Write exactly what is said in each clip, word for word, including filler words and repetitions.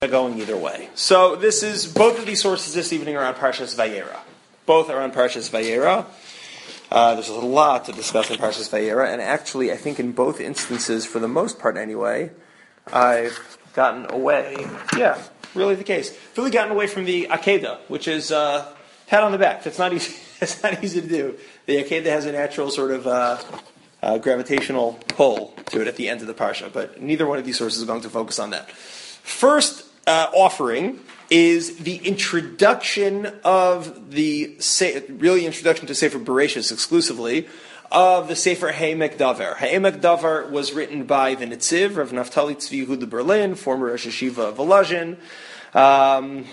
going either way. So this is, both of these sources this evening are on Parshas Vayera. Both are on Parshas Vayera. Uh, there's a lot to discuss in Parshas Vayera, and actually I think in both instances, for the most part anyway, I've gotten away, yeah, really the case, really gotten away from the Akedah, which is uh, pat on the back. That's not easy, that's not easy to do. The Akedah has a natural sort of uh, uh, gravitational pull to it at the end of the Parsha, but neither one of these sources is going to focus on that. First uh, offering is the introduction of the, really introduction to Sefer Bereshis exclusively, of the Sefer Ha'emek Davar. Ha'emek Davar was written by the Netziv, Rav Naftali Tzvi Yehuda Berlin, former Rosh Yeshiva of Volozhin, um,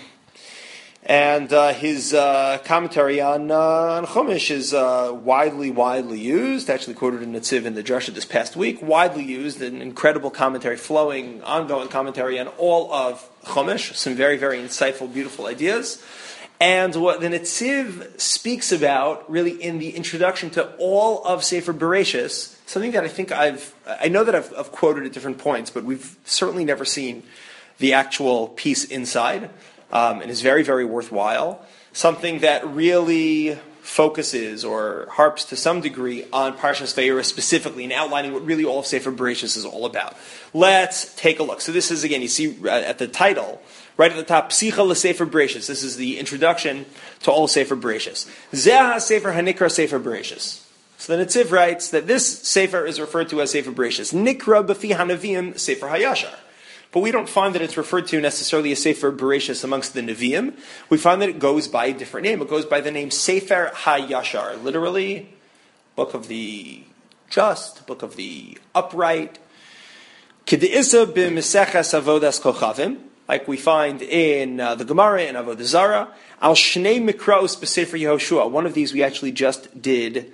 and uh, his uh, commentary on, uh, on Chumash is uh, widely, widely used, actually quoted in Netziv in the Drasha this past week, widely used, an incredible commentary, flowing, ongoing commentary on all of Chumash, some very, very insightful, beautiful ideas. And what the Netziv speaks about, really, in the introduction to all of Sefer Bereshis, something that I think I've, I know that I've, I've quoted at different points, but we've certainly never seen the actual piece inside, um, and is very, very worthwhile. Something that really focuses or harps to some degree on Parshas Vayera specifically, and outlining what really all of Sefer Bereshis is all about. Let's take a look. So this is, again, you see at the title, right at the top, Psicha LeSefer Bereshis. This is the introduction to all Sefer Bereshis. Zeh Sefer Hanikra Sefer Bereshis. So the Netziv writes that this Sefer is referred to as Sefer Bereshis. Nikra B'fi Hanavim Sefer Hayashar. But we don't find that it's referred to necessarily as Sefer Bereshis amongst the Nevi'im. We find that it goes by a different name. It goes by the name Sefer HaYashar. Literally, book of the just, book of the upright. K'de'isa b'meseches avodas kochavim, like we find in uh, the Gemara and Avodah Zarah. Al shnei mikraos b'Sefer Yehoshua. One of these we actually just did.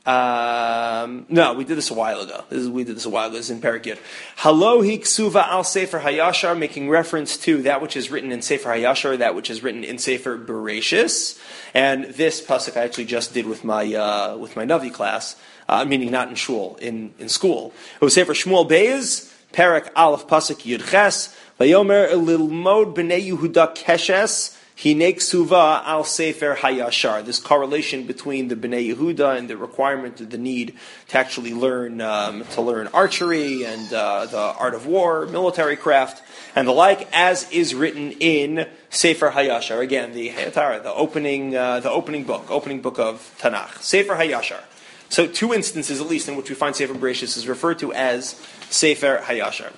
Um, no, we did this a while ago. This is, we did this a while ago. This is in Perek Yud. Halo hi ksuva al Sefer Hayashar, making reference to that which is written in Sefer Hayashar, that which is written in Sefer Bereshis. And this pasuk I actually just did with my uh, with my Navi class, uh, meaning not in shul, in in school. It was Sefer Shmuel Beis, Perek Aleph pasuk Yud Ches, Vayomer lilmod b'nei Yehuda keshes. Hinek suva al Sefer Hayashar. This correlation between the Bnei Yehuda and the requirement of the need to actually learn um, to learn archery and uh, the art of war, military craft, and the like, as is written in Sefer Hayashar. Again, the Hayatara, the opening, uh, the opening book, opening book of Tanakh, Sefer Hayashar. So, two instances at least in which we find Sefer Bereshis is referred to as Sefer Hayashar.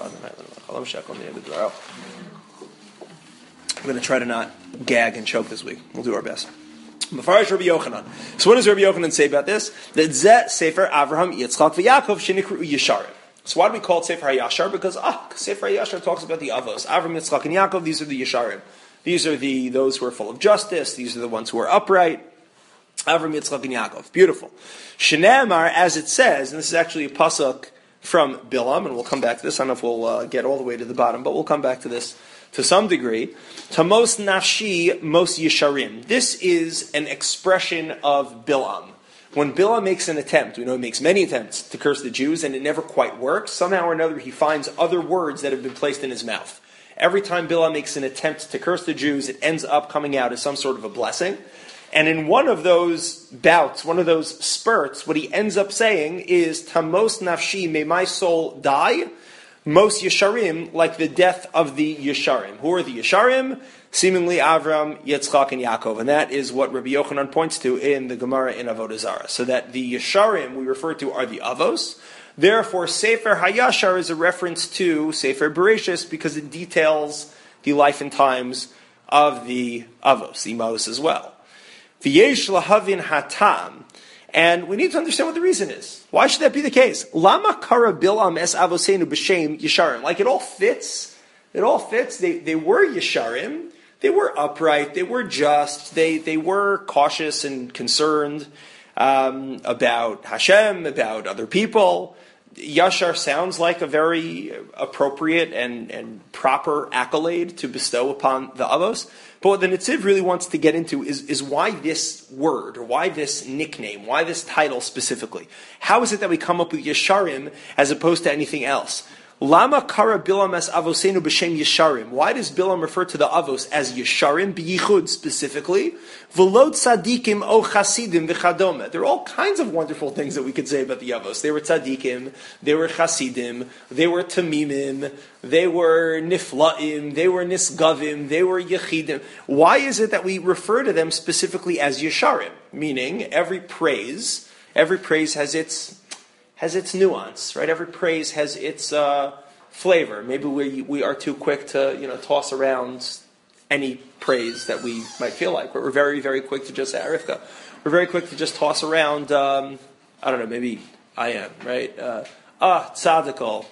We're going to try to not gag and choke this week. We'll do our best. Mefarish Rabbi Yochanan. So what does Rabbi Yochanan say about this? That Zeh Sefer Avraham, Yitzchak, v'Yaakov shenikru Yesharim. So why do we call it Sefer Hayashar? Because ah, Sefer Hayashar talks about the Avos. Avraham, Yitzchak, and Yaakov, these are the Yesharim. These are the those who are full of justice. These are the ones who are upright. Avraham, Yitzchak, and Yaakov. Beautiful. Shneimar, as it says, and this is actually a pasuk from Bilam, and we'll come back to this. I don't know if we'll uh, get all the way to the bottom, but we'll come back to this to some degree. Tamos nafshi mos yesharim. This is an expression of Bilam. When Bilam makes an attempt, we know he makes many attempts to curse the Jews, and it never quite works. Somehow or another, he finds other words that have been placed in his mouth. Every time Bilam makes an attempt to curse the Jews, it ends up coming out as some sort of a blessing. And in one of those bouts, one of those spurts, what he ends up saying is, Tamos nafshi, may my soul die, Mos Yesharim, like the death of the Yesharim. Who are the Yesharim? Seemingly Avram, Yitzchak, and Yaakov. And that is what Rabbi Yochanan points to in the Gemara in Avodah Zarah. So that the Yesharim we refer to are the Avos. Therefore, Sefer Hayashar is a reference to Sefer Bereshis because it details the life and times of the Avos, the Imos as well. V'yesh lahavin hatam. And we need to understand what the reason is. Why should that be the case? Lama kara bilam es avosenu b'shem yesharim. Like it all fits. It all fits. They they were yesharim. They were upright. They were just. They they were cautious and concerned um, about Hashem, about other people. Yashar sounds like a very appropriate and, and proper accolade to bestow upon the Avos. But what the Netziv really wants to get into is, is why this word, or why this nickname, why this title specifically? How is it that we come up with Yesharim as opposed to anything else? Lama kara Bilam as avosenu b'shem Yesharim. Why does Bilam refer to the avos as Yesharim, b'yichud specifically? V'lo tzadikim o chasidim v'chadome. There are all kinds of wonderful things that we could say about the avos. They were tzadikim, they were chasidim, they were tamimim, they were niflaim, they were nisgavim, they were yechidim. Why is it that we refer to them specifically as Yesharim? Meaning, every praise, every praise has its has its nuance, right? Every praise has its uh, flavor. Maybe we we are too quick to, you know, toss around any praise that we might feel like. But we're very, very quick to just say, Arifka. We're very quick to just toss around, um, I don't know, maybe I am, right? Uh, ah, tzadikal.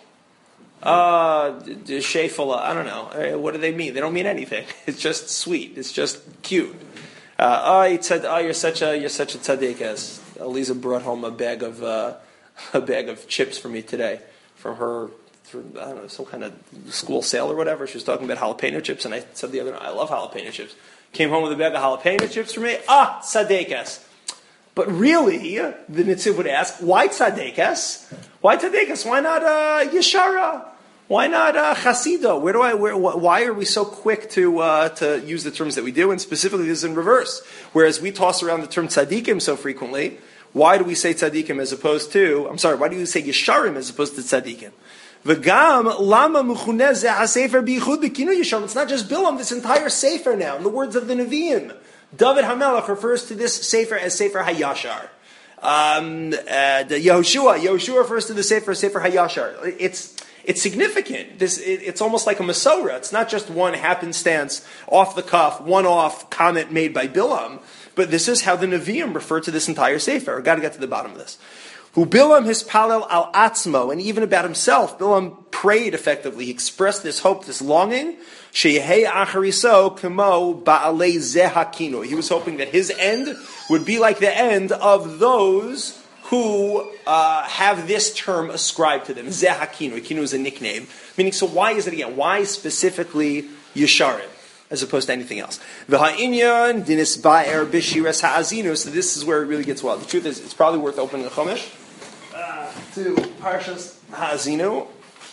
Ah, shefala. I don't know. What do they mean? They don't mean anything. It's just sweet. It's just cute. Uh, oh, you're such a you're such a tzaddik. As Eliza brought home a bag of uh, a bag of chips for me today from her, through, I don't know, some kind of school sale or whatever. She was talking about jalapeno chips, and I said the other night, I love jalapeno chips. Came home with a bag of jalapeno chips for me. Ah, tzaddikas. But really, the Nitziv would ask, why tzaddikas? Why tzaddikas? Why not uh, yeshara? Why not uh, chasida? Where do I? Where? Wh- why are we so quick to uh, to use the terms that we do? And specifically, this is in reverse. Whereas we toss around the term tzaddikim so frequently, why do we say tzaddikim as opposed to? I'm sorry. Why do you say yesharim as opposed to tzaddikim? V'gam lama muchuneh zeh hasefer b'yichud b'kinu yesharim. It's not just Bilam. This entire sefer now, in the words of the Nevi'im, David HaMelech refers to this sefer as Sefer HaYashar. Um, uh, the Yehoshua, Yehoshua refers to the sefer as Sefer HaYashar. It's It's significant. This it, it's almost like a Masorah. It's not just one happenstance, off the cuff, one-off comment made by Bilam, but this is how the Nevi'im refer to this entire sefer. I've got to get to the bottom of this. Who Bilam his palel al atzmo, and even about himself, Bilam prayed effectively. He expressed this hope, this longing. Sheyehei achariso kemo ba'alei zehakino. He was hoping that his end would be like the end of those who uh, have this term ascribed to them. Zehakino. Kino is a nickname. Meaning, so why is it again? Why specifically Yesharim, as opposed to anything else? V'ha'inyan dinis ba'er b'shiras ha'azinu. So this is where it really gets wild. The truth is, it's probably worth opening the Chumash uh, to Parshas Ha'azinu.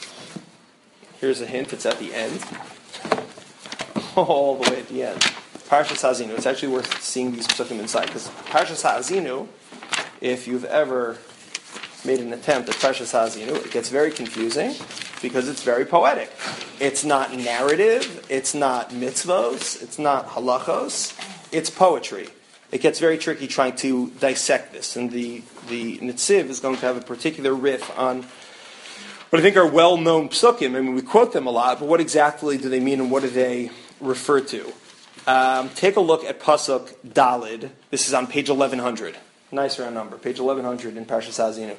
Here's a hint. It's at the end. All the way at the end. Parshas Ha'azinu. It's actually worth seeing these psukim inside, because Parshas Ha'azinu, if you've ever made an attempt at Parshas Ha'azinu, it gets very confusing because it's very poetic. It's not narrative, it's not mitzvos, it's not halachos, it's poetry. It gets very tricky trying to dissect this, and the, the Nitziv is going to have a particular riff on what I think are well-known psukim. I mean, we quote them a lot, but what exactly do they mean and what do they refer to? Um, take a look at Pasuk Dalid. This is on page eleven hundred. Nice round number, page eleven hundred in Parshas Ha'azinu,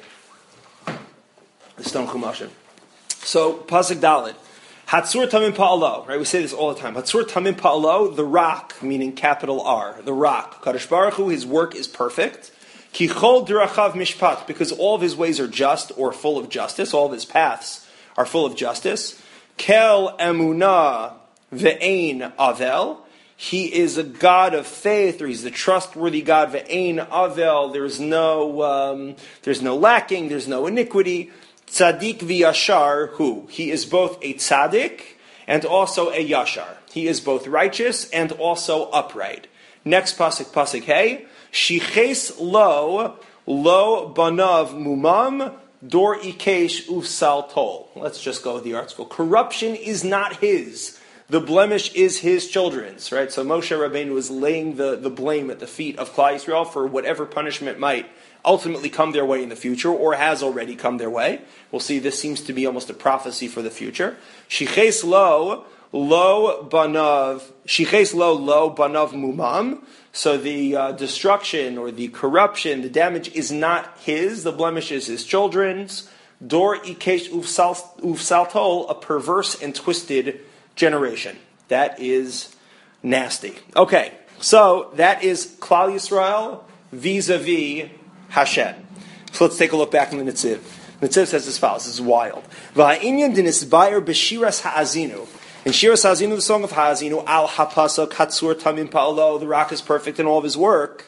the Stone Chumashim. So, Pasuk Dalid, Hatzur Tamim Pa'alo, right? We say this all the time. Hatzur Tamim Pa'alo, the rock, meaning capital R, the rock. Kadosh Baruch Hu, his work is perfect. Ki Chol Dirachav Mishpat, because all of his ways are just or full of justice. All of his paths are full of justice. Kel Emunah Ve'ein Avel. He is a God of faith, or he's the trustworthy God. Ve'ein avel. There's no, um, there's no lacking. There's no iniquity. Tzadik v'yashar hu. He is both a tzaddik and also a yashar. He is both righteous and also upright. Next pasuk, pasuk hey. Shiches lo lo banav mumam dor ikesh ufsal tol. Let's just go with the article. Corruption is not his. The blemish is his children's, right? So Moshe Rabbeinu was laying the, the blame at the feet of Klal Yisrael for whatever punishment might ultimately come their way in the future, or has already come their way. We'll see this seems to be almost a prophecy for the future. Shiches lo, lo banav, shiches lo, lo banav mumam. So the uh, destruction or the corruption, the damage is not his, the blemish is his children's. Dor ikesh ufsal tol, a perverse and twisted generation. That is nasty. Okay, so that is Klal Yisrael vis-a-vis Hashem. So let's take a look back in the Nitziv. The Nitziv says as follows. This is wild. V'ha'inyan dinisbayer b'shiras ha'azinu. In Shiras Ha'azinu, the song of Ha'azinu, al ha'pasuk hatzur tamim pa'alo, the rock is perfect in all of his work.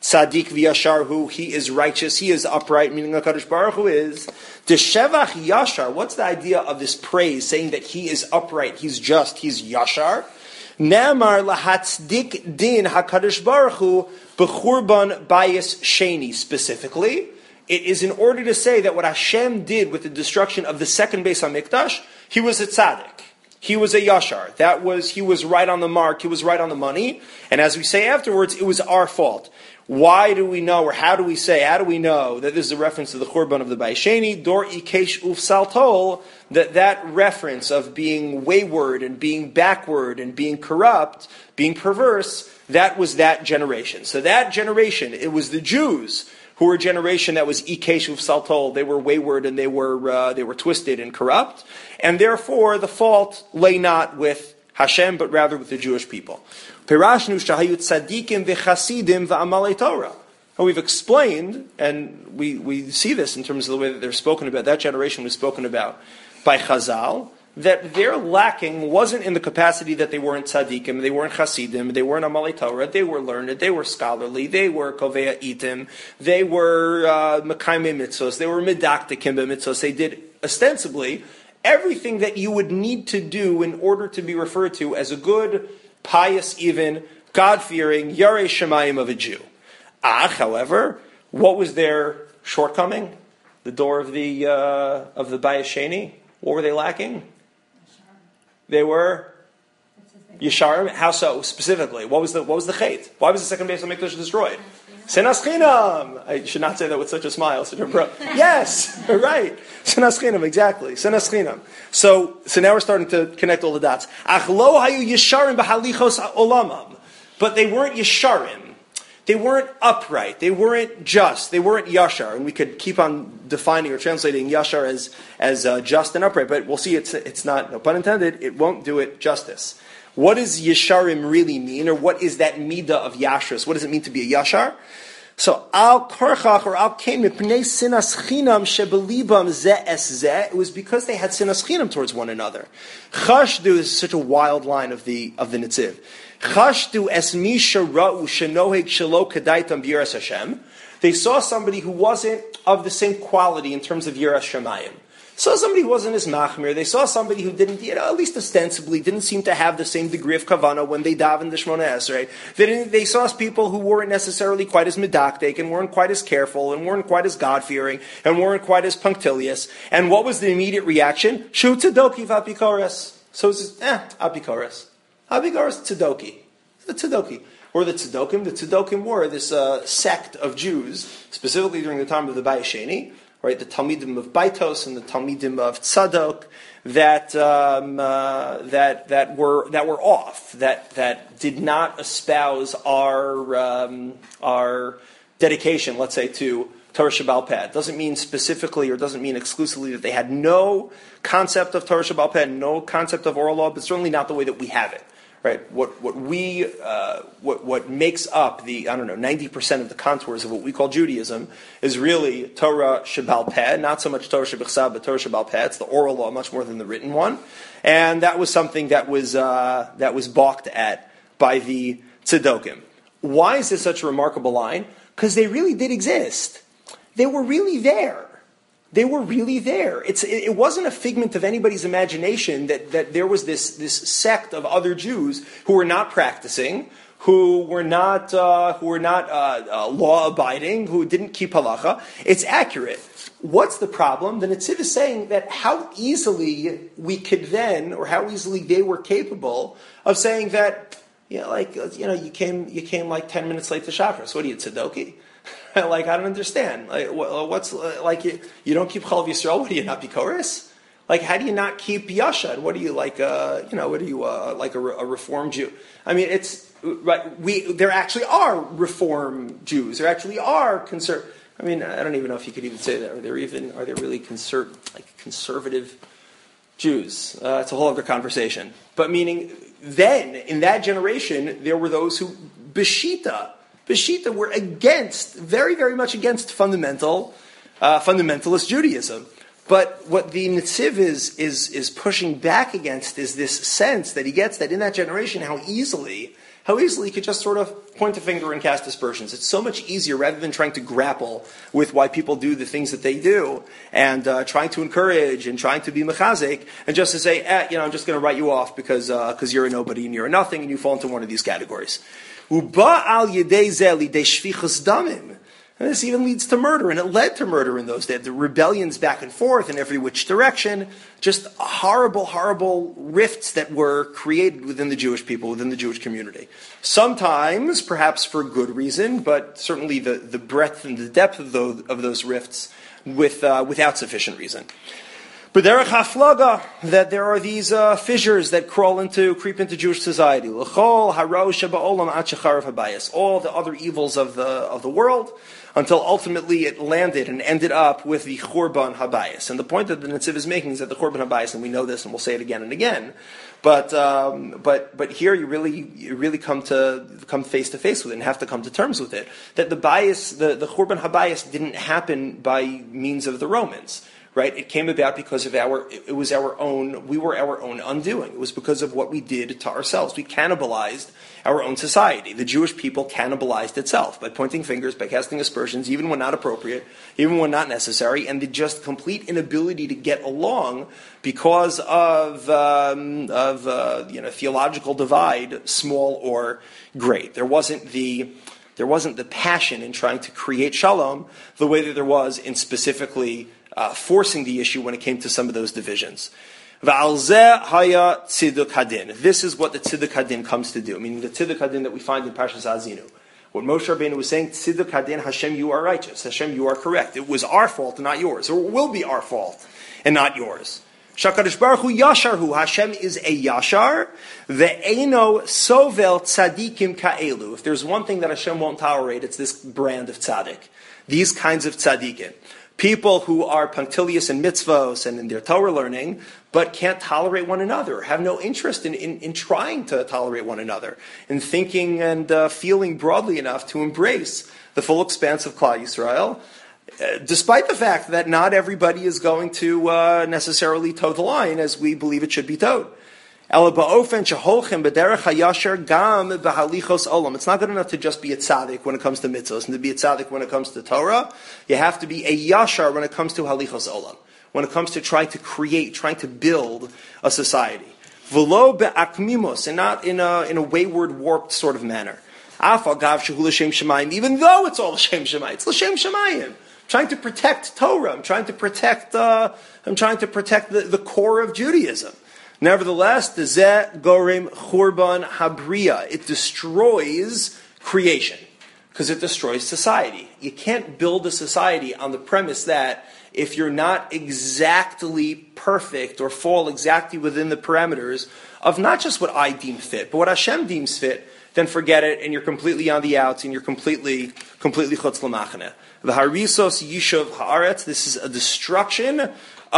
Tzadik v'yashar hu, he is righteous, he is upright, meaning HaKadosh Baruch Hu is. Deshevach yashar, what's the idea of this praise, saying that he is upright, he's just, he's yashar? Ne'amar lahatzdik din HaKadosh Baruch Hu b'churban bayis sheni, specifically. It is in order to say that what Hashem did with the destruction of the second Beis HaMikdash, he was a tzaddik. He was a yashar. That was, he was right on the mark, he was right on the money. And as we say afterwards, it was our fault. Why do we know, or how do we say, how do we know that this is a reference to the Churban of the Bayis Sheni, Dor Ikesh Uf Saltol, that that reference of being wayward and being backward and being corrupt, being perverse, that was that generation. So that generation, it was the Jews who were a generation that was Ikesh Uf Saltol, they were wayward and they were uh, they were twisted and corrupt, and therefore the fault lay not with Hashem, but rather with the Jewish people. Pirashnu shahayut tzadikim v'chasidim v'amalei Torah. And we've explained, and we, we see this in terms of the way that they're spoken about, that generation was spoken about by Chazal, that their lacking wasn't in the capacity that they weren't tzadikim, they weren't chasidim, they weren't amalei Torah, they were learned, they were scholarly, they were kovea itim, they were mekayme mitzvos, they were medaktikim b'mitzvos, they did ostensibly everything that you would need to do in order to be referred to as a good, pious, even, God-fearing, Yarei Shemayim of a Jew. Ah, however, what was their shortcoming? The door of the uh, of the Bayis Sheni? What were they lacking? They were Yesharim. How so? Specifically, what was the what was the chait? Why was the second Beis HaMikdash destroyed? Sinas Chinam. I should not say that with such a smile. Such a bro- yes, right. Sinas Chinam, exactly. Sinas Chinam. So, so now we're starting to connect all the dots. Ach lo hayu Yesharim b'halichos olamam. But they weren't Yesharim. They weren't upright. They weren't just. They weren't Yashar. And we could keep on defining or translating Yashar as as uh, just and upright. But we'll see. It's it's not. No pun intended. It won't do it justice. What does Yesharim really mean, or what is that midah of Yashrus? What does it mean to be a Yashar? So, al korchach or al kem mipnei sinas chinam shebelibam ze es ze. It was because they had sinas chinam towards one another. Chashdu is such a wild line of the of the Netziv. Chashdu es mi shara'u shenoheg shelo kedaitam b'yiras Hashem. They saw somebody who wasn't of the same quality in terms of yiras Shemayim. Saw somebody who wasn't as machmir. They saw somebody who didn't, you know, at least ostensibly, didn't seem to have the same degree of kavana when they davened the Shemona Esrei. They didn't, they saw people who weren't necessarily quite as medaktek and weren't quite as careful and weren't quite as God-fearing and weren't quite as punctilious. And what was the immediate reaction? Shu tzedoki v'apikoros. So it's just, eh, apikoros. Apikoros tzedoki. The tzedoki. Or the tzedokim. The tzedokim were this uh, sect of Jews, specifically during the time of the Bayis Sheni, right, the Talmidim of Baitos and the Talmidim of Tzadok, that um, uh, that that were that were off, that that did not espouse our um, our dedication, let's say, to Torah Shebaal Peh. It doesn't mean specifically or doesn't mean exclusively that they had no concept of Torah Shebaal Peh, no concept of oral law, but certainly not the way that we have it. Right, what what we uh, what what makes up the I don't know ninety percent of the contours of what we call Judaism is really Torah Shebaal Peh, not so much Torah Shebichsav, but Torah Shebaal Peh. It's the oral law much more than the written one, and that was something that was uh, that was balked at by the Tzedokim. Why is this such a remarkable line? Because they really did exist. They were really there. They were really there. It's, it wasn't a figment of anybody's imagination that, that there was this, this sect of other Jews who were not practicing, who were not uh, who were not uh, uh, law abiding, who didn't keep halacha. It's accurate. What's the problem? The Netziv is saying that how easily we could then, or how easily they were capable of saying that, you know, like you know, you came you came like ten minutes late to Shacharis. What are you, Tzedoki? Like, I don't understand. Like, what's like you, you don't keep Chalav Yisrael? What do you not be Koris? Like, how do you not keep Yashad? What are you like? Uh, you know, what are you uh, like a, a Reform Jew? I mean, it's right. We there actually are Reform Jews. There actually are conser. I mean, I don't even know if you could even say that. Are there even are there really conser- like conservative Jews? Uh, it's a whole other conversation. But meaning, then in that generation, there were those who b'shita. B'shita were against, very, very much against fundamental, uh, fundamentalist Judaism. But what the Netziv is, is, is pushing back against is this sense that he gets that in that generation, how easily, how easily he could just sort of point a finger and cast aspersions. It's so much easier rather than trying to grapple with why people do the things that they do and uh, trying to encourage and trying to be mechazik and just to say, eh, you know, I'm just going to write you off because because uh, you're a nobody and you're a nothing and you fall into one of these categories. Uba al yedei zeli de shvichus damim. And this even leads to murder, and it led to murder in those days. The rebellions back and forth in every which direction, just horrible, horrible rifts that were created within the Jewish people, within the Jewish community. Sometimes, perhaps for good reason, but certainly the, the breadth and the depth of those, of those rifts with, uh, without sufficient reason. But derech haflaga, that there are these uh, fissures that crawl into, creep into Jewish society. L'chol haro sheba'olam ad shecharav habayis. All the other evils of the of the world, until ultimately it landed and ended up with the Churban Habayis. And the point that the Netziv is making is that the Churban Habayis, and we know this and we'll say it again and again, but um, but but here you really you really come to come face to face with it and have to come to terms with it. That the bias, the, the Churban Habayis didn't happen by means of the Romans. Right? It came about because of our, it was our own, we were our own undoing. It was because of what we did to ourselves. We cannibalized our own society. The Jewish people cannibalized itself by pointing fingers, by casting aspersions, even when not appropriate, even when not necessary, and the just complete inability to get along because of, um, of uh, you know, theological divide, small or great. There wasn't the, there wasn't the passion in trying to create shalom the way that there was in specifically Uh, forcing the issue when it came to some of those divisions. Haya tziduk hadin. This is what the tziduk hadin comes to do. Meaning the tziduk hadin that we find in Parshas Azinu. What Moshe Rabbeinu was saying, tziduk hadin, Hashem, you are righteous. Hashem, you are correct. It was our fault and not yours. Or it will be our fault and not yours. Shakadosh Baruch Hu Yasharhu. Hashem is a Yashar. Ve'eno sovel tzadikim ka'elu. If there's one thing that Hashem won't tolerate, it's this brand of tzadik. These kinds of tzadikim. People who are punctilious in mitzvos and in their Torah learning, but can't tolerate one another, have no interest in, in, in trying to tolerate one another, in thinking and uh, feeling broadly enough to embrace the full expanse of Klal Yisrael, uh, despite the fact that not everybody is going to uh, necessarily toe the line as we believe it should be towed. It's not good enough to just be a tzaddik when it comes to mitzvahs and to be a tzaddik when it comes to Torah. You have to be a yashar when it comes to halichos olam, when it comes to trying to create, trying to build a society. V'lo be'akmimos, and not in a, in a wayward, warped sort of manner. Even though it's all l'shem shemayim, it's l'shem shemayim. I'm trying to protect Torah. I'm trying to protect. Uh, I'm trying to protect the, the core of Judaism. Nevertheless, the Zeh Gorim Churban Habriya, it destroys creation because it destroys society. You can't build a society on the premise that if you're not exactly perfect or fall exactly within the parameters of not just what I deem fit, but what Hashem deems fit, then forget it, and you're completely on the outs, and you're completely, completely chutz l'machane. The harisos yishuv haaretz. This is a destruction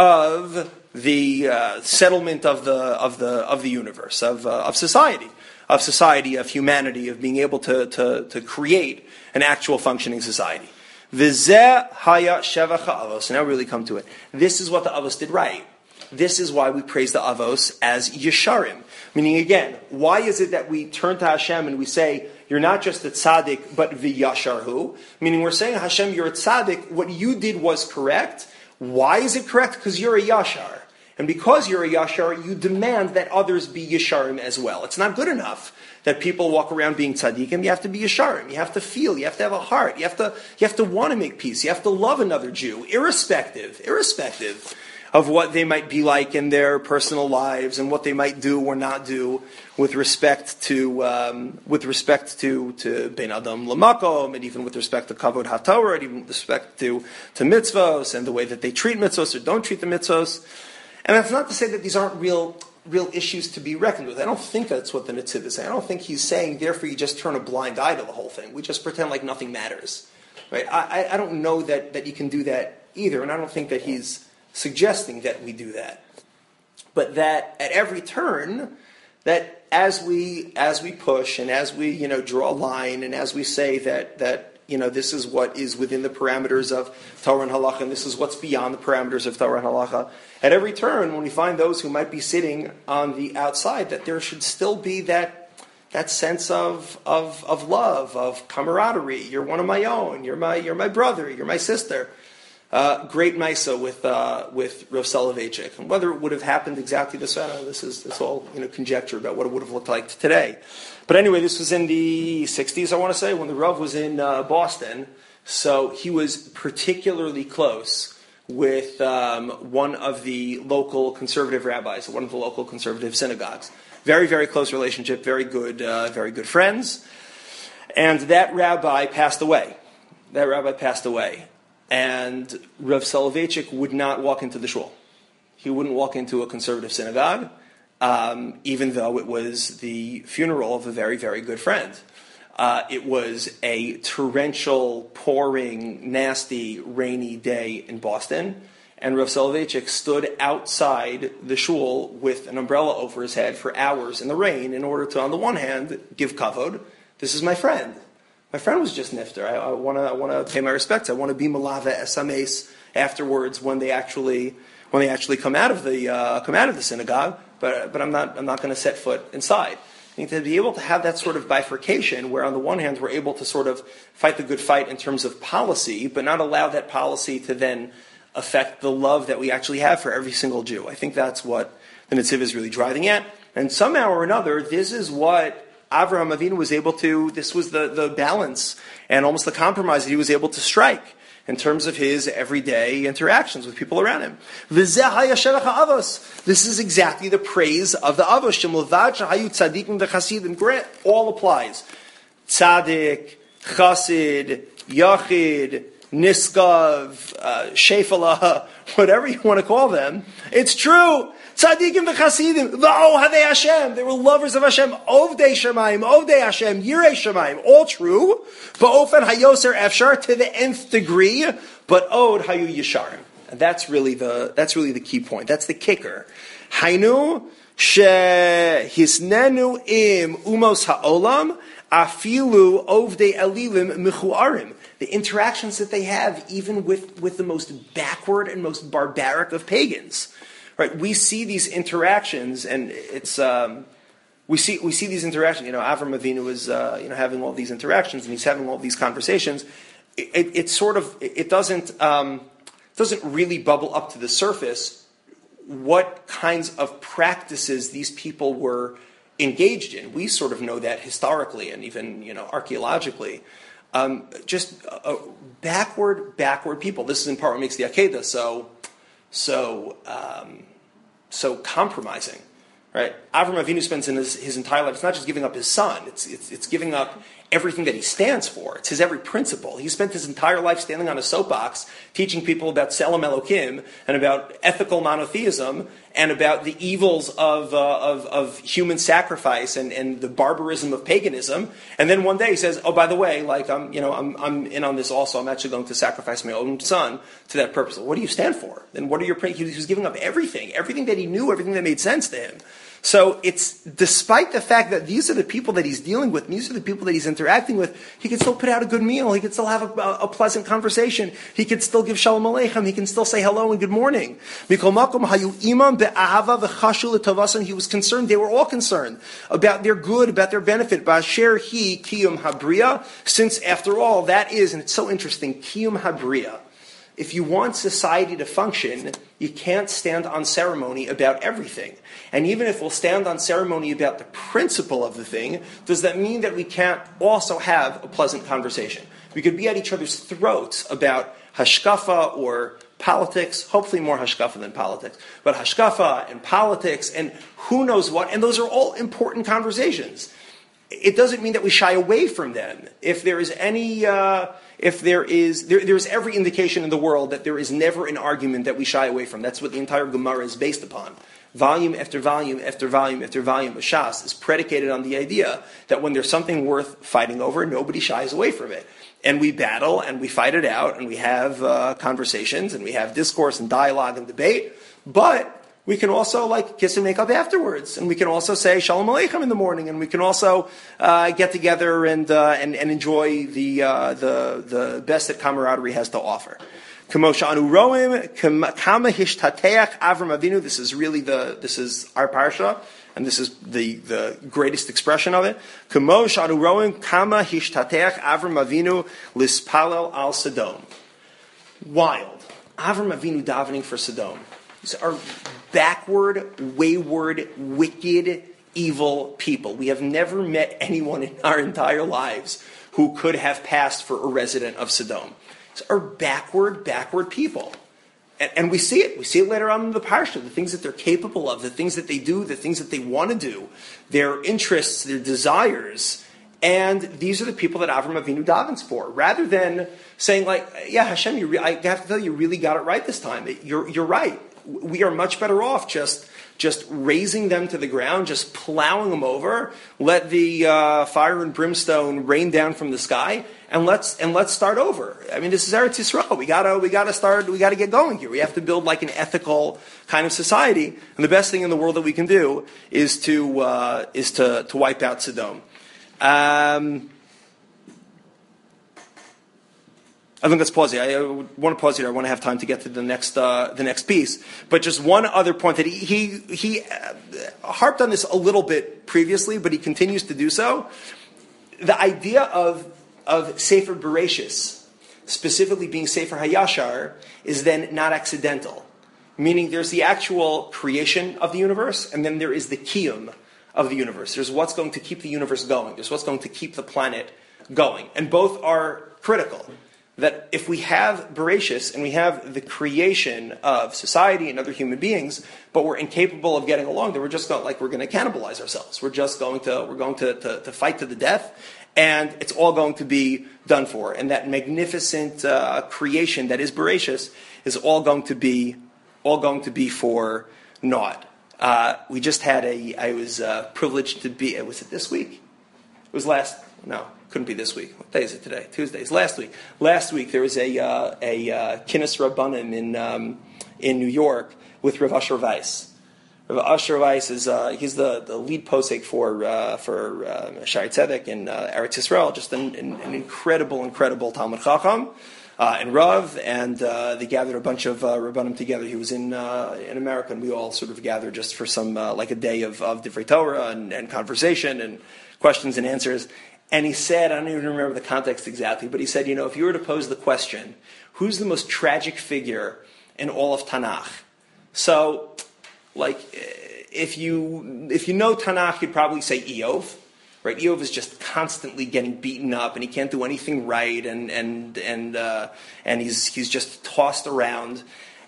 of the uh, settlement of the of the of the universe, of uh, of society, of society, of humanity, of being able to to to create an actual functioning society. V'zeh haya shevach ha'avos. Now we really come to it. This is what the avos did right. This is why we praise the avos as yesharim. Meaning, again, why is it that we turn to Hashem and we say, you're not just a tzaddik, but v'yasharhu? Meaning, we're saying, Hashem, you're a tzaddik. What you did was correct. Why is it correct? Because you're a yashar. And because you're a yashar, you demand that others be yasharim as well. It's not good enough that people walk around being tzaddikim. You have to be yasharim. You have to feel. You have to have a heart. You have to, you have to want to make peace. You have to love another Jew, irrespective, irrespective of what they might be like in their personal lives and what they might do or not do with respect to um, with respect to to ben adam lamakom, and even with respect to kavod hatorah, and even with respect to to mitzvos and the way that they treat mitzvos or don't treat the mitzvos. And that's not to say that these aren't real real issues to be reckoned with. I don't think that's what the Netziv is saying. I don't think he's saying, therefore, you just turn a blind eye to the whole thing. We just pretend like nothing matters. Right? I, I don't know that, that you can do that either, and I don't think that he's suggesting that we do that. But that at every turn, that as we as we push and as we, you know, draw a line and as we say that that you know, this is what is within the parameters of Torah and Halacha, and this is what's beyond the parameters of Torah and Halacha. At every turn, when we find those who might be sitting on the outside, that there should still be that that sense of of of love, of camaraderie. You're one of my own. You're my you're my brother. You're my sister. Uh, great Maisa with uh, with Rav Soloveitchik, and whether it would have happened exactly this way, I don't know, this is it's all you know conjecture about what it would have looked like today. But anyway, this was in the sixties, I want to say, when the Rav was in uh, Boston. So he was particularly close with um, one of the local conservative rabbis, one of the local conservative synagogues. Very, very close relationship, very good, uh, very good friends. And that rabbi passed away. That rabbi passed away. And Rav Soloveitchik would not walk into the shul. He wouldn't walk into a conservative synagogue, um, even though it was the funeral of a very, very good friend. Uh, it was a torrential, pouring, nasty, rainy day in Boston, and Rav Soloveitchik stood outside the shul with an umbrella over his head for hours in the rain in order to, on the one hand, give kavod. This is my friend. My friend was just nifter. I, I want to I want to pay my respects. I want to be malava esames afterwards when they actually when they actually come out of the uh, come out of the synagogue. But but I'm not I'm not going to set foot inside. I think to be able to have that sort of bifurcation, where on the one hand we're able to sort of fight the good fight in terms of policy, but not allow that policy to then affect the love that we actually have for every single Jew. I think that's what the Netziv is really driving at. And somehow or another, this is what Avraham Avinu was able to, this was the, the balance and almost the compromise that he was able to strike in terms of his everyday interactions with people around him. This is exactly the praise of the Avos. Grant all applies. Tzaddik, Chassid, Yachid, Niskav, uh, Shefala, whatever you want to call them. It's true. Tzaddikim v'chasidim, v'ohavei Hashem. They were lovers of Hashem. Ovdei Shemaim, Ovdei Hashem, Yirei Shemaim. All true. Ba'ofen hayoser efshar, to the nth degree. But od hayu yisharim. And that's really the that's really the key point. That's the kicker. Hainu shehisnenu im umos ha'olam afilu ovdei elilim michuarim. The interactions that they have, even with, with the most backward and most barbaric of pagans. Right, we see these interactions, and it's um, we see we see these interactions. You know, Avram Avinu is uh, you know having all these interactions, and he's having all these conversations. It, it, it sort of it doesn't um, doesn't really bubble up to the surface what kinds of practices these people were engaged in. We sort of know that historically and even you know archaeologically. Um, just uh, backward, backward people. This is in part what makes the Akedah so. So, um, so compromising, right? Avram Avinu spends in his, his entire life. It's not just giving up his son; it's, it's it's giving up everything that he stands for. It's his every principle. He spent his entire life standing on a soapbox, teaching people about Tselem Elokim and about ethical monotheism and about the evils of uh, of, of human sacrifice and, and the barbarism of paganism. And then one day he says, "Oh, by the way, like I'm, you know, I'm I'm in on this also. I'm actually going to sacrifice my own son to that purpose." What do you stand for? Then what are your? He was giving up everything, everything that he knew, everything that made sense to him. So it's, despite the fact that these are the people that he's dealing with, these are the people that he's interacting with, he can still put out a good meal, he can still have a, a pleasant conversation, he can still give shalom aleichem, he can still say hello and good morning. He was concerned, they were all concerned about their good, about their benefit. Ba'asher hi kiyum habriya, since after all, that is, and it's so interesting, kiyum habriya. If you want society to function, you can't stand on ceremony about everything. And even if we'll stand on ceremony about the principle of the thing, does that mean that we can't also have a pleasant conversation? We could be at each other's throats about hashkafa or politics, hopefully more hashkafa than politics, but hashkafa and politics and who knows what, and those are all important conversations. It doesn't mean that we shy away from them. If there is any... Uh, If there is, there, there is every indication in the world that there is never an argument that we shy away from. That's what the entire Gemara is based upon. Volume after volume after volume after volume of Shas is predicated on the idea that when there's something worth fighting over, nobody shies away from it. And we battle and we fight it out and we have uh, conversations and we have discourse and dialogue and debate. But We can also like kiss and make up afterwards, and we can also say Shalom Aleichem in the morning, and we can also uh, get together and, uh, and and enjoy the uh, the the best that camaraderie has to offer. This is really the this is our parsha, and this is the, the greatest expression of it. Wild. Avram Avinu davening for Sodom. These are backward, wayward, wicked, evil people. We have never met anyone in our entire lives who could have passed for a resident of Sodom. These are backward, backward people. And, and we see it. We see it later on in the parsha, the things that they're capable of, the things that they do, the things that they want to do, their interests, their desires. And these are the people that Avram Avinu davens for. Rather than saying like, yeah, Hashem, you re- I have to tell you, you really got it right this time. You're, you're right. We are much better off just just razing them to the ground, just plowing them over. Let the uh, fire and brimstone rain down from the sky, and let's and let's start over. I mean, this is Eretz Yisrael. We gotta we gotta start. We gotta get going here. We have to build like an ethical kind of society. And the best thing in the world that we can do is to uh, is to to wipe out Sodom. Um, I think let's pause here. I, I want to pause here. I want to have time to get to the next uh, the next piece. But just one other point that he he, he uh, harped on this a little bit previously, but he continues to do so. The idea of of Sefer Bereshis, specifically being Sefer Hayashar, is then not accidental. Meaning there's the actual creation of the universe, and then there is the kiyum of the universe. There's what's going to keep the universe going. There's what's going to keep the planet going. And both are critical. That if we have Bereshis and we have the creation of society and other human beings, but we're incapable of getting along, then we're just going, like we're going to cannibalize ourselves. We're just going to we're going to, to, to fight to the death, and it's all going to be done for. And that magnificent uh, creation that is Bereshis is all going to be all going to be for naught. Uh, we just had a. I was uh, privileged to be. Was it this week? It was last. No. Couldn't be this week. What day is it today? Tuesday. It's last week. Last week there was a uh, a uh, Kinnis Rabbanim in um, in New York with Rav Asher Weiss. Rav Asher Weiss is uh, he's the, the lead posek for uh, for uh, Shari Tzedek in uh, Eretz Yisrael. Just an, an, an incredible, incredible Talmud Chacham uh, and Rav, and uh, they gathered a bunch of uh, Rabbanim together. He was in uh, in America, and we all sort of gathered just for some uh, like a day of of Divrei Torah and, and conversation and questions and answers. And he said, I don't even remember the context exactly, but he said, you know, if you were to pose the question, who's the most tragic figure in all of Tanakh? So, like, if you if you know Tanakh, you'd probably say Eov, right? Eov is just constantly getting beaten up, and he can't do anything right, and and and uh, and he's he's just tossed around,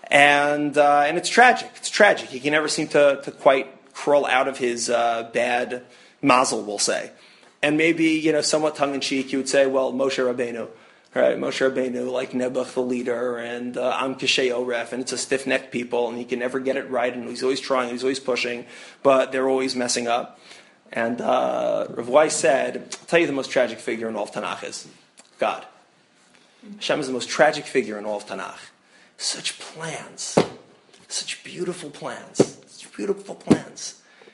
and uh, and it's tragic. It's tragic. He can never seem to to quite crawl out of his uh, bad mazel, we'll say. And maybe, you know, somewhat tongue-in-cheek, you would say, well, Moshe Rabbeinu, right? Moshe Rabbeinu, like Nebuch the leader, and uh, Am Kishei Oref, and it's a stiff-necked people, and he can never get it right, and he's always trying, he's always pushing, but they're always messing up. And uh, Rav Weiss said, I'll tell you the most tragic figure in all of Tanakh is God. Hashem is the most tragic figure in all of Tanakh. Such plans, such beautiful plans, such beautiful plans.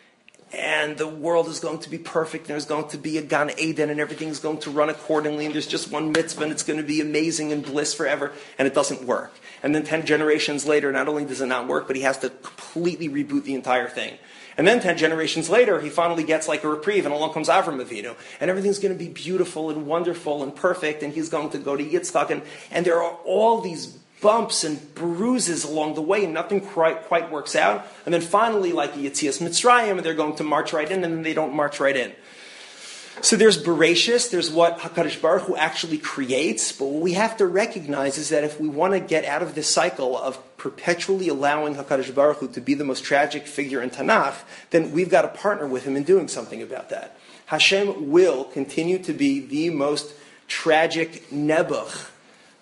And the world is going to be perfect, and there's going to be a Gan Eden, and everything's going to run accordingly, and there's just one mitzvah, and it's going to be amazing and bliss forever, and it doesn't work. And then ten generations later, not only does it not work, but he has to completely reboot the entire thing. And then ten generations later, he finally gets like a reprieve, and along comes Avram Avinu, and everything's going to be beautiful and wonderful and perfect, and he's going to go to Yitzchak, and, and there are all these bumps and bruises along the way, and nothing quite, quite works out. And then finally, like Yetzias Mitzrayim, and they're going to march right in, and then they don't march right in. So there's Bereshis, there's what HaKadosh Baruch Hu actually creates, but what we have to recognize is that if we want to get out of this cycle of perpetually allowing HaKadosh Baruch Hu to be the most tragic figure in Tanakh, then we've got to partner with him in doing something about that. Hashem will continue to be the most tragic Nebuch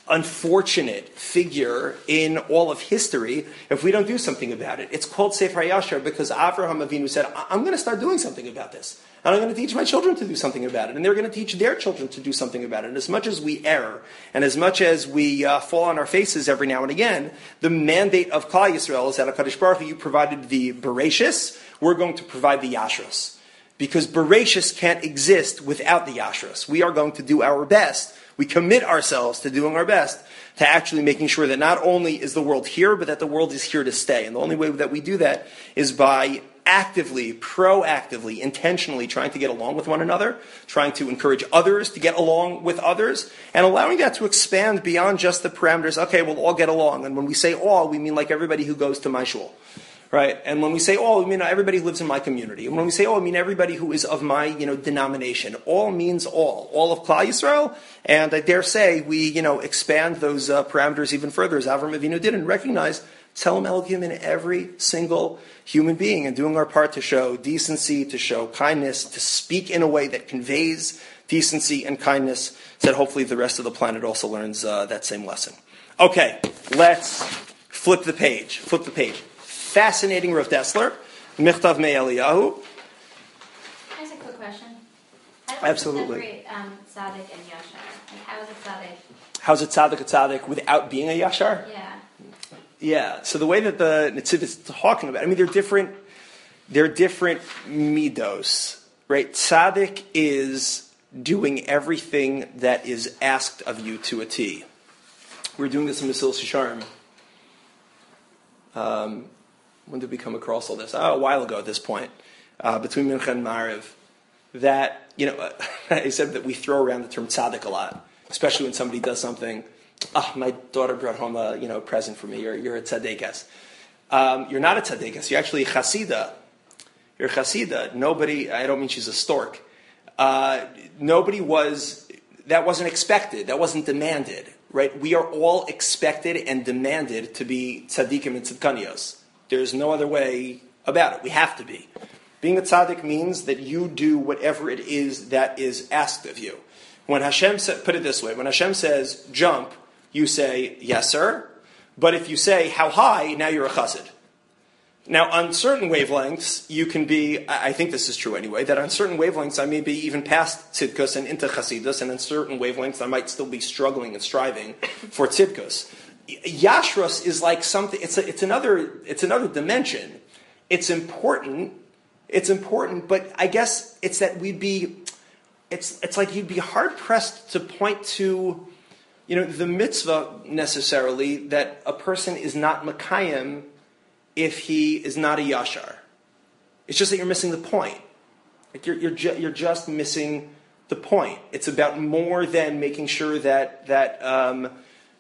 unfortunate figure in all of history if we don't do something about it. It's called Sefer Yashar because Avraham Avinu said, I'm going to start doing something about this. And I'm going to teach my children to do something about it. And they're going to teach their children to do something about it. And as much as we err, and as much as we uh, fall on our faces every now and again, the mandate of Klal Yisrael is that HaKadosh Baruch Hu, you provided the Bereshis, we're going to provide the Yashras. Because Bereshis can't exist without the Yashras. We are going to do our best. We commit ourselves to doing our best to actually making sure that not only is the world here, but that the world is here to stay. And the only way that we do that is by actively, proactively, intentionally trying to get along with one another, trying to encourage others to get along with others, and allowing that to expand beyond just the parameters, okay, we'll all get along. And when we say all, we mean like everybody who goes to my shul. Right? And when we say all, we mean everybody who lives in my community. And when we say all, we mean everybody who is of my, you know, denomination. All means all. All of Klal Yisrael. And I dare say we, you know, expand those uh, parameters even further, as Avram Avinu did, and recognize Tselem Elohim in every single human being, and doing our part to show decency, to show kindness, to speak in a way that conveys decency and kindness, so that hopefully the rest of the planet also learns uh, that same lesson. Okay, let's flip the page. Flip the page. Fascinating Rav Dessler, Michtav Mei Eliyahu. Here's a quick question. How Absolutely. Do you separate um, tzaddik and yashar? Like, how is a tzaddik? How's a tzaddik a tzaddik without being a yashar? Yeah. Yeah. So the way that the Netziv is talking about, I mean, they're different. They're different midos, right? Tzaddik is doing everything that is asked of you to a T. We're doing this in Mesilas Yesharim. Um, When did we come across all this? Oh, a while ago at this point, uh, between Mincha and Mariv, that, you know, I said that we throw around the term tzaddik a lot, especially when somebody does something. Oh, my daughter brought home a, you know, present for me. You're, you're a tzaddikas. Um, you're not a tzaddikas. You're actually a chasida. You're a chasida. Nobody, I don't mean she's a stork. Uh, nobody was, that wasn't expected. That wasn't demanded, right? We are all expected and demanded to be tzaddikim and tzadkanios. There's no other way about it. We have to be. Being a tzaddik means that you do whatever it is that is asked of you. When Hashem sa- put it this way, when Hashem says jump, you say yes, sir. But if you say how high, now you're a chassid. Now, on certain wavelengths, you can be. I think this is true anyway. That on certain wavelengths, I may be even past tzidkus and into chasidus, and on certain wavelengths, I might still be struggling and striving for tzidkus. Yashros is like something. It's a, it's another. It's another dimension. It's important. It's important, but I guess it's that we'd be. It's it's like you'd be hard pressed to point to, you know, the mitzvah necessarily that a person is not makayim if he is not a yashar. It's just that you're missing the point. Like you're you're ju- you're just missing the point. It's about more than making sure that that. Um,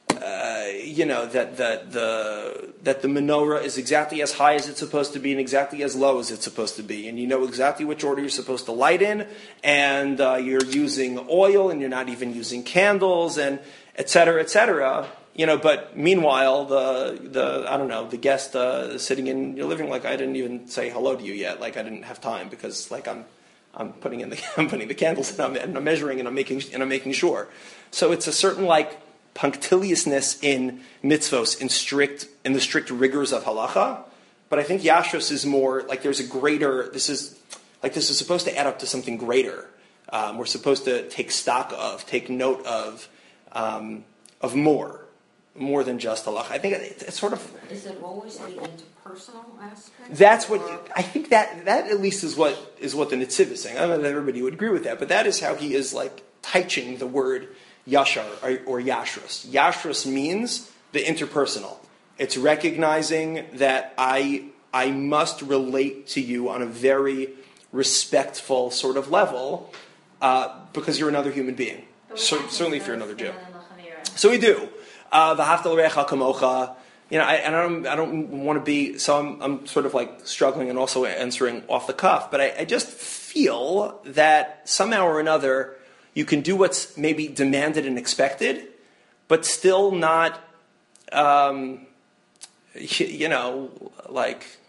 Uh, you know that that the that the menorah is exactly as high as it's supposed to be and exactly as low as it's supposed to be, and you know exactly which order you're supposed to light in, and uh, you're using oil, and you're not even using candles, and et cetera, et cetera. You know, but meanwhile, the the I don't know the guest uh, sitting in your living, like I didn't even say hello to you yet, like I didn't have time because like I'm I'm putting in the I'm putting the candles and I'm, and I'm measuring and I'm making and I'm making sure. So it's a certain like. Punctiliousness in mitzvos, in strict in the strict rigors of halacha, but I think yashros is more like there's a greater. This is like this is supposed to add up to something greater. Um, we're supposed to take stock of, take note of, um, of more, more than just halacha. I think it, it's sort of. Is it always the interpersonal aspect? That's what I think. That that at least is what is what the Netziv is saying. I don't know that everybody would agree with that, but that is how he is like teaching the word. Yashar or, or Yashros. Yashros means the interpersonal. It's recognizing that I I must relate to you on a very respectful sort of level uh, because you're another human being. So, certainly if you're another Jew. So we do. V'haftal l'reacha kamocha. You know, I, and I don't I don't want to be. So I'm I'm sort of like struggling and also answering off the cuff. But I, I just feel that somehow or another. You can do what's maybe demanded and expected, but still not, um, you know, like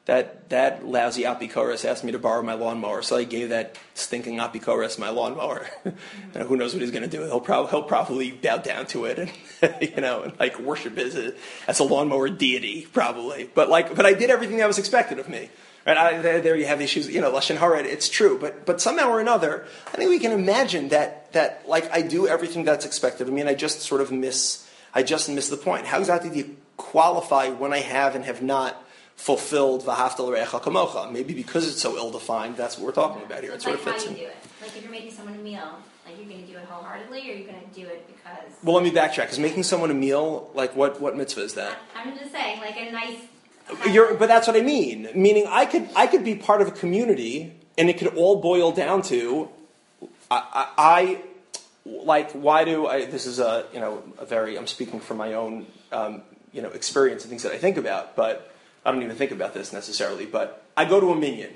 that that lousy apikoros asked me to borrow my lawnmower, so I gave that stinking apikoros my lawnmower. Mm-hmm. And who knows what he's going to do? He'll probably he'll probably bow down to it and you know and like worship as a as a lawnmower deity probably. But like but I did everything that was expected of me. Right? I, there, there you have issues. You know, lashon hara. It's true, but but somehow or another, I think we can imagine that that like I do everything that's expected of me, and I just sort of miss I just miss the point. How exactly do you qualify when I have and have not fulfilled v'ahavta l'reacha kamocha? Maybe because it's so ill-defined, that's what we're talking about here. So It it's sort like of fits how you in. do it. Like if you're making someone a meal, like you're going to do it wholeheartedly, or you're going to do it because. Well, let me backtrack. Is making someone a meal like what? What mitzvah is that? I'm just saying, like a nice. You're, but that's what I mean. Meaning, I could I could be part of a community, and it could all boil down to, I, I, I like why do I? This is a you know a very I'm speaking from my own um, you know experience and things that I think about, but I don't even think about this necessarily. But I go to a minyan.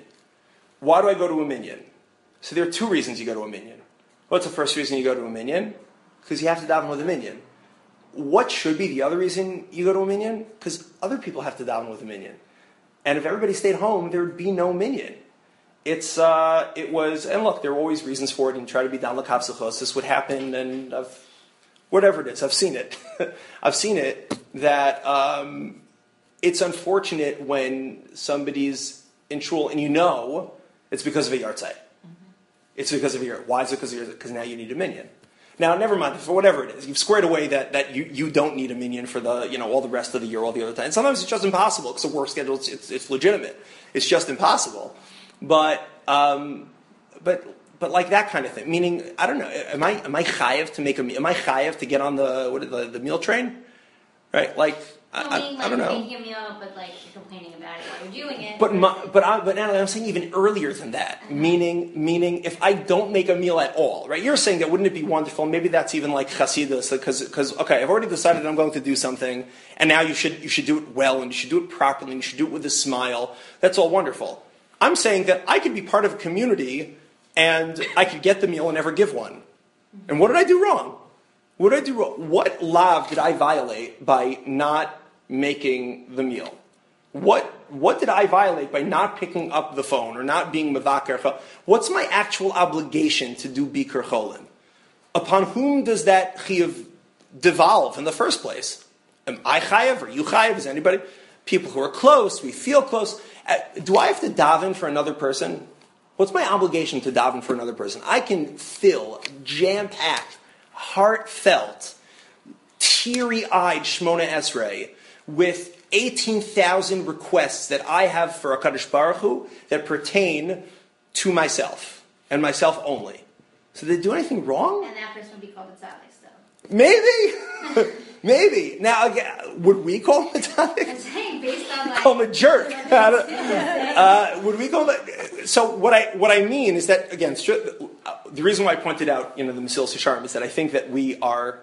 Why do I go to a minyan? So there are two reasons you go to a minyan. What's the first reason you go to a minyan? Because you have to daven with a minyan. What should be the other reason you go to a minyan? Because other people have to daven with a minyan. And if everybody stayed home, there would be no minyan. It's, uh, it was, and look, there are always reasons for it, and try to be down l'kav sechos. This would happen, and I've, whatever it is, I've seen it. I've seen it, that um, it's unfortunate when somebody's in shul, and you know it's because of a yartzeit. Mm-hmm. It's because of a yartzeit. Why is it because of a yartzeit? Because now you need a minyan. Now, never mind, for whatever it is, you've squared away that, that you, you don't need a minyan for the, you know, all the rest of the year, all the other time. And sometimes it's just impossible because of work schedule, it's, it's, it's legitimate. It's just impossible. But, um, but, but like that kind of thing. Meaning, I don't know, am I, am I chayev to make a, am I chayev to get on the, what, the, the meal train? Right? Like, No, I, meaning, I, like, I don't know. making a meal, but like you're complaining about it while you're doing it. But my, but I, but Natalie, I'm saying even earlier than that. Uh-huh. Meaning, meaning if I don't make a meal at all, right? You're saying that wouldn't it be wonderful? Maybe that's even like chasidus, because because okay, I've already decided I'm going to do something, and now you should you should do it well, and you should do it properly, and you should do it with a smile. That's all wonderful. I'm saying that I could be part of a community, and I could get the meal and never give one. And what did I do wrong? What did I do wrong? What lav did I violate by not making the meal? What what did I violate by not picking up the phone or not being mevaker? What's my actual obligation to do bikur cholim? Upon whom does that chiyuv devolve in the first place? Am I chayev or you chayev? Is anybody? People who are close, we feel close. Uh, do I have to daven for another person? What's my obligation to daven for another person? I can fill jam-packed, heartfelt, teary-eyed Shmona Esrei with eighteen thousand requests that I have for HaKadosh Baruch Hu that pertain to myself, and myself only. So did they do anything wrong? And that person would be called a tzaddik still. Maybe. Maybe. Now, again, would we call him a tzaddik? I'm saying based on like... Call him a jerk. uh, would we call him... So what I what I mean is that, again, the reason why I pointed out, you know, the Mesilas Yesharim is that I think that we are...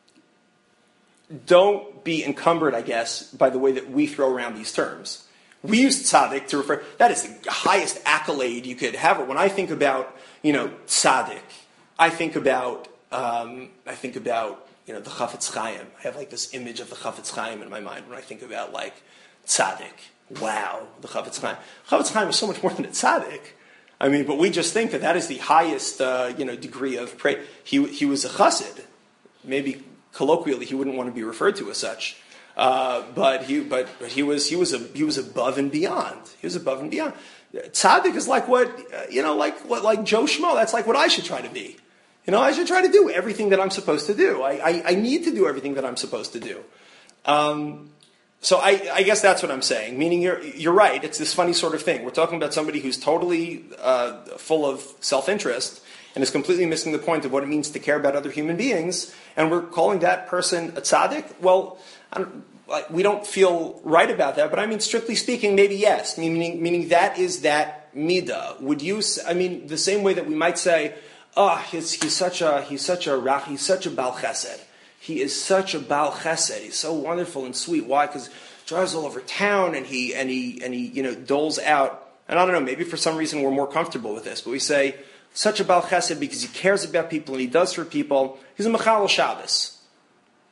Don't be encumbered, I guess, by the way that we throw around these terms. We use tzaddik to refer... That is the highest accolade you could have. When I think about, you know, tzaddik, I think about... Um, I think about... You know, the Chafetz Chaim. I have like this image of the Chafetz Chaim in my mind when I think about like tzaddik. Wow, the Chafetz Chaim. Chafetz Chaim is so much more than a tzaddik. I mean, but we just think that that is the highest, uh, you know, degree of praise. He he was a chassid. Maybe colloquially, he wouldn't want to be referred to as such. Uh, but he but, but he was he was a, he was above and beyond. He was above and beyond. Tzaddik is like what uh, you know, like what like Joe Schmo. That's like what I should try to be. You know, I should try to do everything that I'm supposed to do. I, I, I need to do everything that I'm supposed to do. Um, so I, I guess that's what I'm saying. Meaning you're, you're right. It's this funny sort of thing. We're talking about somebody who's totally uh, full of self-interest and is completely missing the point of what it means to care about other human beings. And we're calling that person a tzaddik? Well, I don't, like, we don't feel right about that. But I mean, strictly speaking, maybe yes. Meaning, meaning that is that midah. Would you? I mean, the same way that we might say, oh, he's, he's such a he's such a rach, he's such a bal chesed. He is such a bal chesed. He's so wonderful and sweet. Why? Because he drives all over town and he and he and he you know doles out. And I don't know, maybe for some reason we're more comfortable with this, but we say such a bal chesed because he cares about people and he does for people. He's a mechalel Shabbos.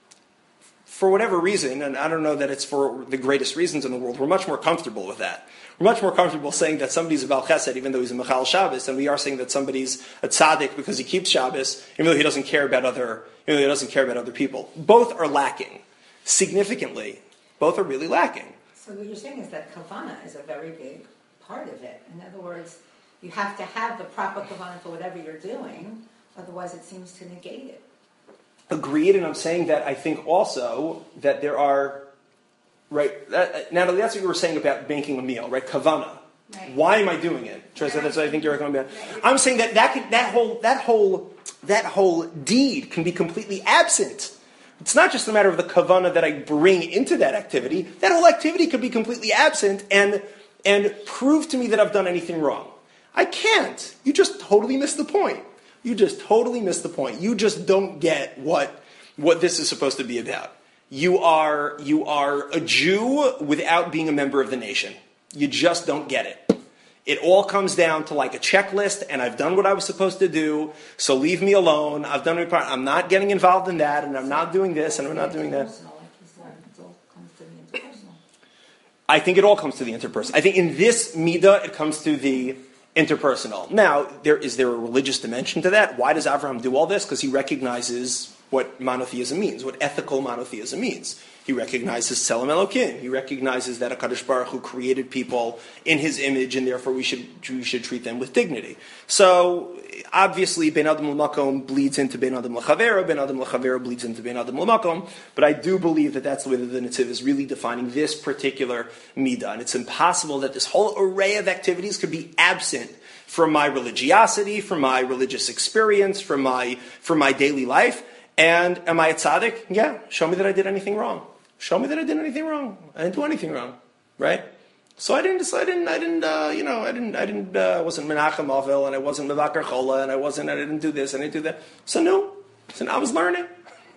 For whatever reason, and I don't know that it's for the greatest reasons in the world, we're much more comfortable with that. we're much more comfortable saying that somebody's a Baal Chesed even though he's a Mechal Shabbos than we are saying that somebody's a tzaddik because he keeps Shabbos even though he doesn't care about other, even though he doesn't care about other people. Both are lacking. Significantly, both are really lacking. So what you're saying is that kavana is a very big part of it. In other words, you have to have the proper kavana for whatever you're doing, otherwise it seems to negate it. Agreed, and I'm saying that I think also that there are, right, that, Natalie, that's what you were saying about making a meal, right, kavana. Right. Why am I doing it? Teresa, that's what I think you're talking about. I'm saying that that, could, that whole that whole that whole deed can be completely absent. It's not just a matter of the kavana that I bring into that activity. That whole activity could be completely absent and and prove to me that I've done anything wrong. I can't. You just totally missed the point. You just totally missed the point. You just don't get what what this is supposed to be about. You are you are a Jew without being a member of the nation. You just don't get it. It all comes down to like a checklist, and I've done what I was supposed to do, so leave me alone. I've done my part. I'm not getting involved in that, and I'm not doing this, and I'm not doing that. I think it all comes to the interpersonal. I think in this midah, it comes to the interpersonal. Now, there is there a religious dimension to that? Why does Avraham do all this? Because he recognizes what monotheism means, what ethical monotheism means. He recognizes Tselem Elokim. He recognizes that HaKadosh Baruch Hu created people in his image, and therefore we should we should treat them with dignity. So, obviously, Ben Adam L'Makom bleeds into Ben Adam L'Chavera, Ben Adam L'Chavera bleeds into Ben Adam L'Makom, but I do believe that that's the way that the Netziv is really defining this particular midah, and it's impossible that this whole array of activities could be absent from my religiosity, from my religious experience, from my from my daily life. And am I a tzaddik? Yeah. Show me that I did anything wrong. Show me that I did anything wrong. I didn't do anything wrong, right? So I didn't. I didn't. I didn't. Uh, you know, I didn't. I didn't. Uh, wasn't Menachem Avil, and I wasn't Mevakar Chola, and I wasn't. I didn't do this. I didn't do that. So no. So I was learning.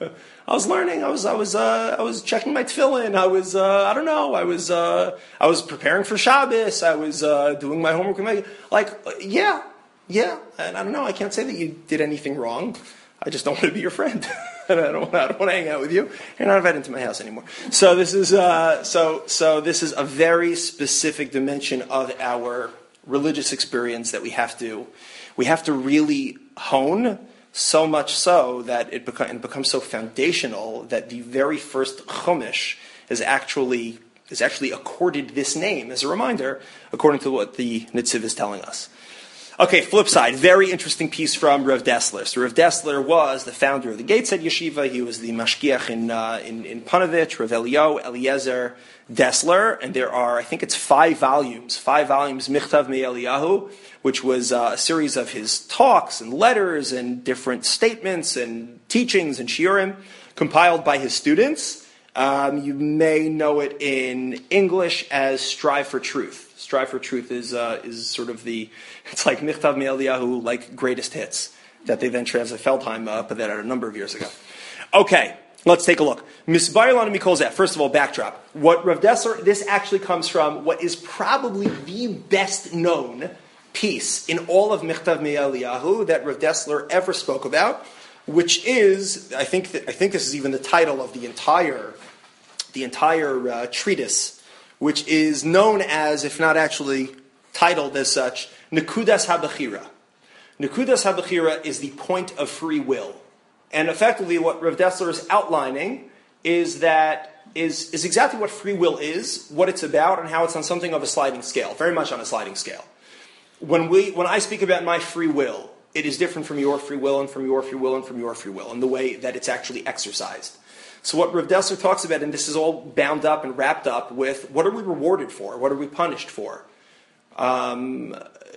I was learning. I was. I was. Uh, I was checking my tefillin. I was. Uh, I don't know. I was. Uh, I was preparing for Shabbos. I was uh, doing my homework. Like, yeah, yeah. And I don't know. I can't say that you did anything wrong. I just don't want to be your friend. And I don't, I don't want to hang out with you. You're not invited to my house anymore. So this is uh, so so this is a very specific dimension of our religious experience that we have to we have to really hone. So much so that it, beco- it becomes so foundational that the very first Chumash is actually is actually accorded this name as a reminder, according to what the Netziv is telling us. Okay, flip side, very interesting piece from Rav Dessler. So Rav Dessler was the founder of the Gateshead Yeshiva. He was the mashgiach in uh, in, in Panovich, Rav Eliyahu, Eliezer Dessler, and there are, I think it's five volumes, five volumes, Michtav Me Eliyahu, which was uh, a series of his talks and letters and different statements and teachings and shiurim compiled by his students. Um, you may know it in English as Strive for Truth. Strive for Truth is uh, is sort of the, it's like Michtav Me Eliyahu, like greatest hits, that they then translated. Feldheim uh, put that out a number of years ago. Okay, let's take a look. Misbayir lanu mikol zeh. First of all, backdrop. What Rav Dessler, this actually comes from what is probably the best known piece in all of Michtav Me Eliyahu that Rav Dessler ever spoke about, which is, I think that, I think this is even the title of the entire the entire uh, treatise, which is known as, if not actually titled as such, Nekudas HaBechira. Nekudas HaBechira is the point of free will. And effectively what Rav Dessler is outlining is that, is, is exactly what free will is, what it's about, and how it's on something of a sliding scale, very much on a sliding scale. When we, when I speak about my free will, it is different from your free will and from your free will and from your free will in the way that it's actually exercised. So what Rav Dessler talks about, and this is all bound up and wrapped up with, what are we rewarded for? What are we punished for? Um,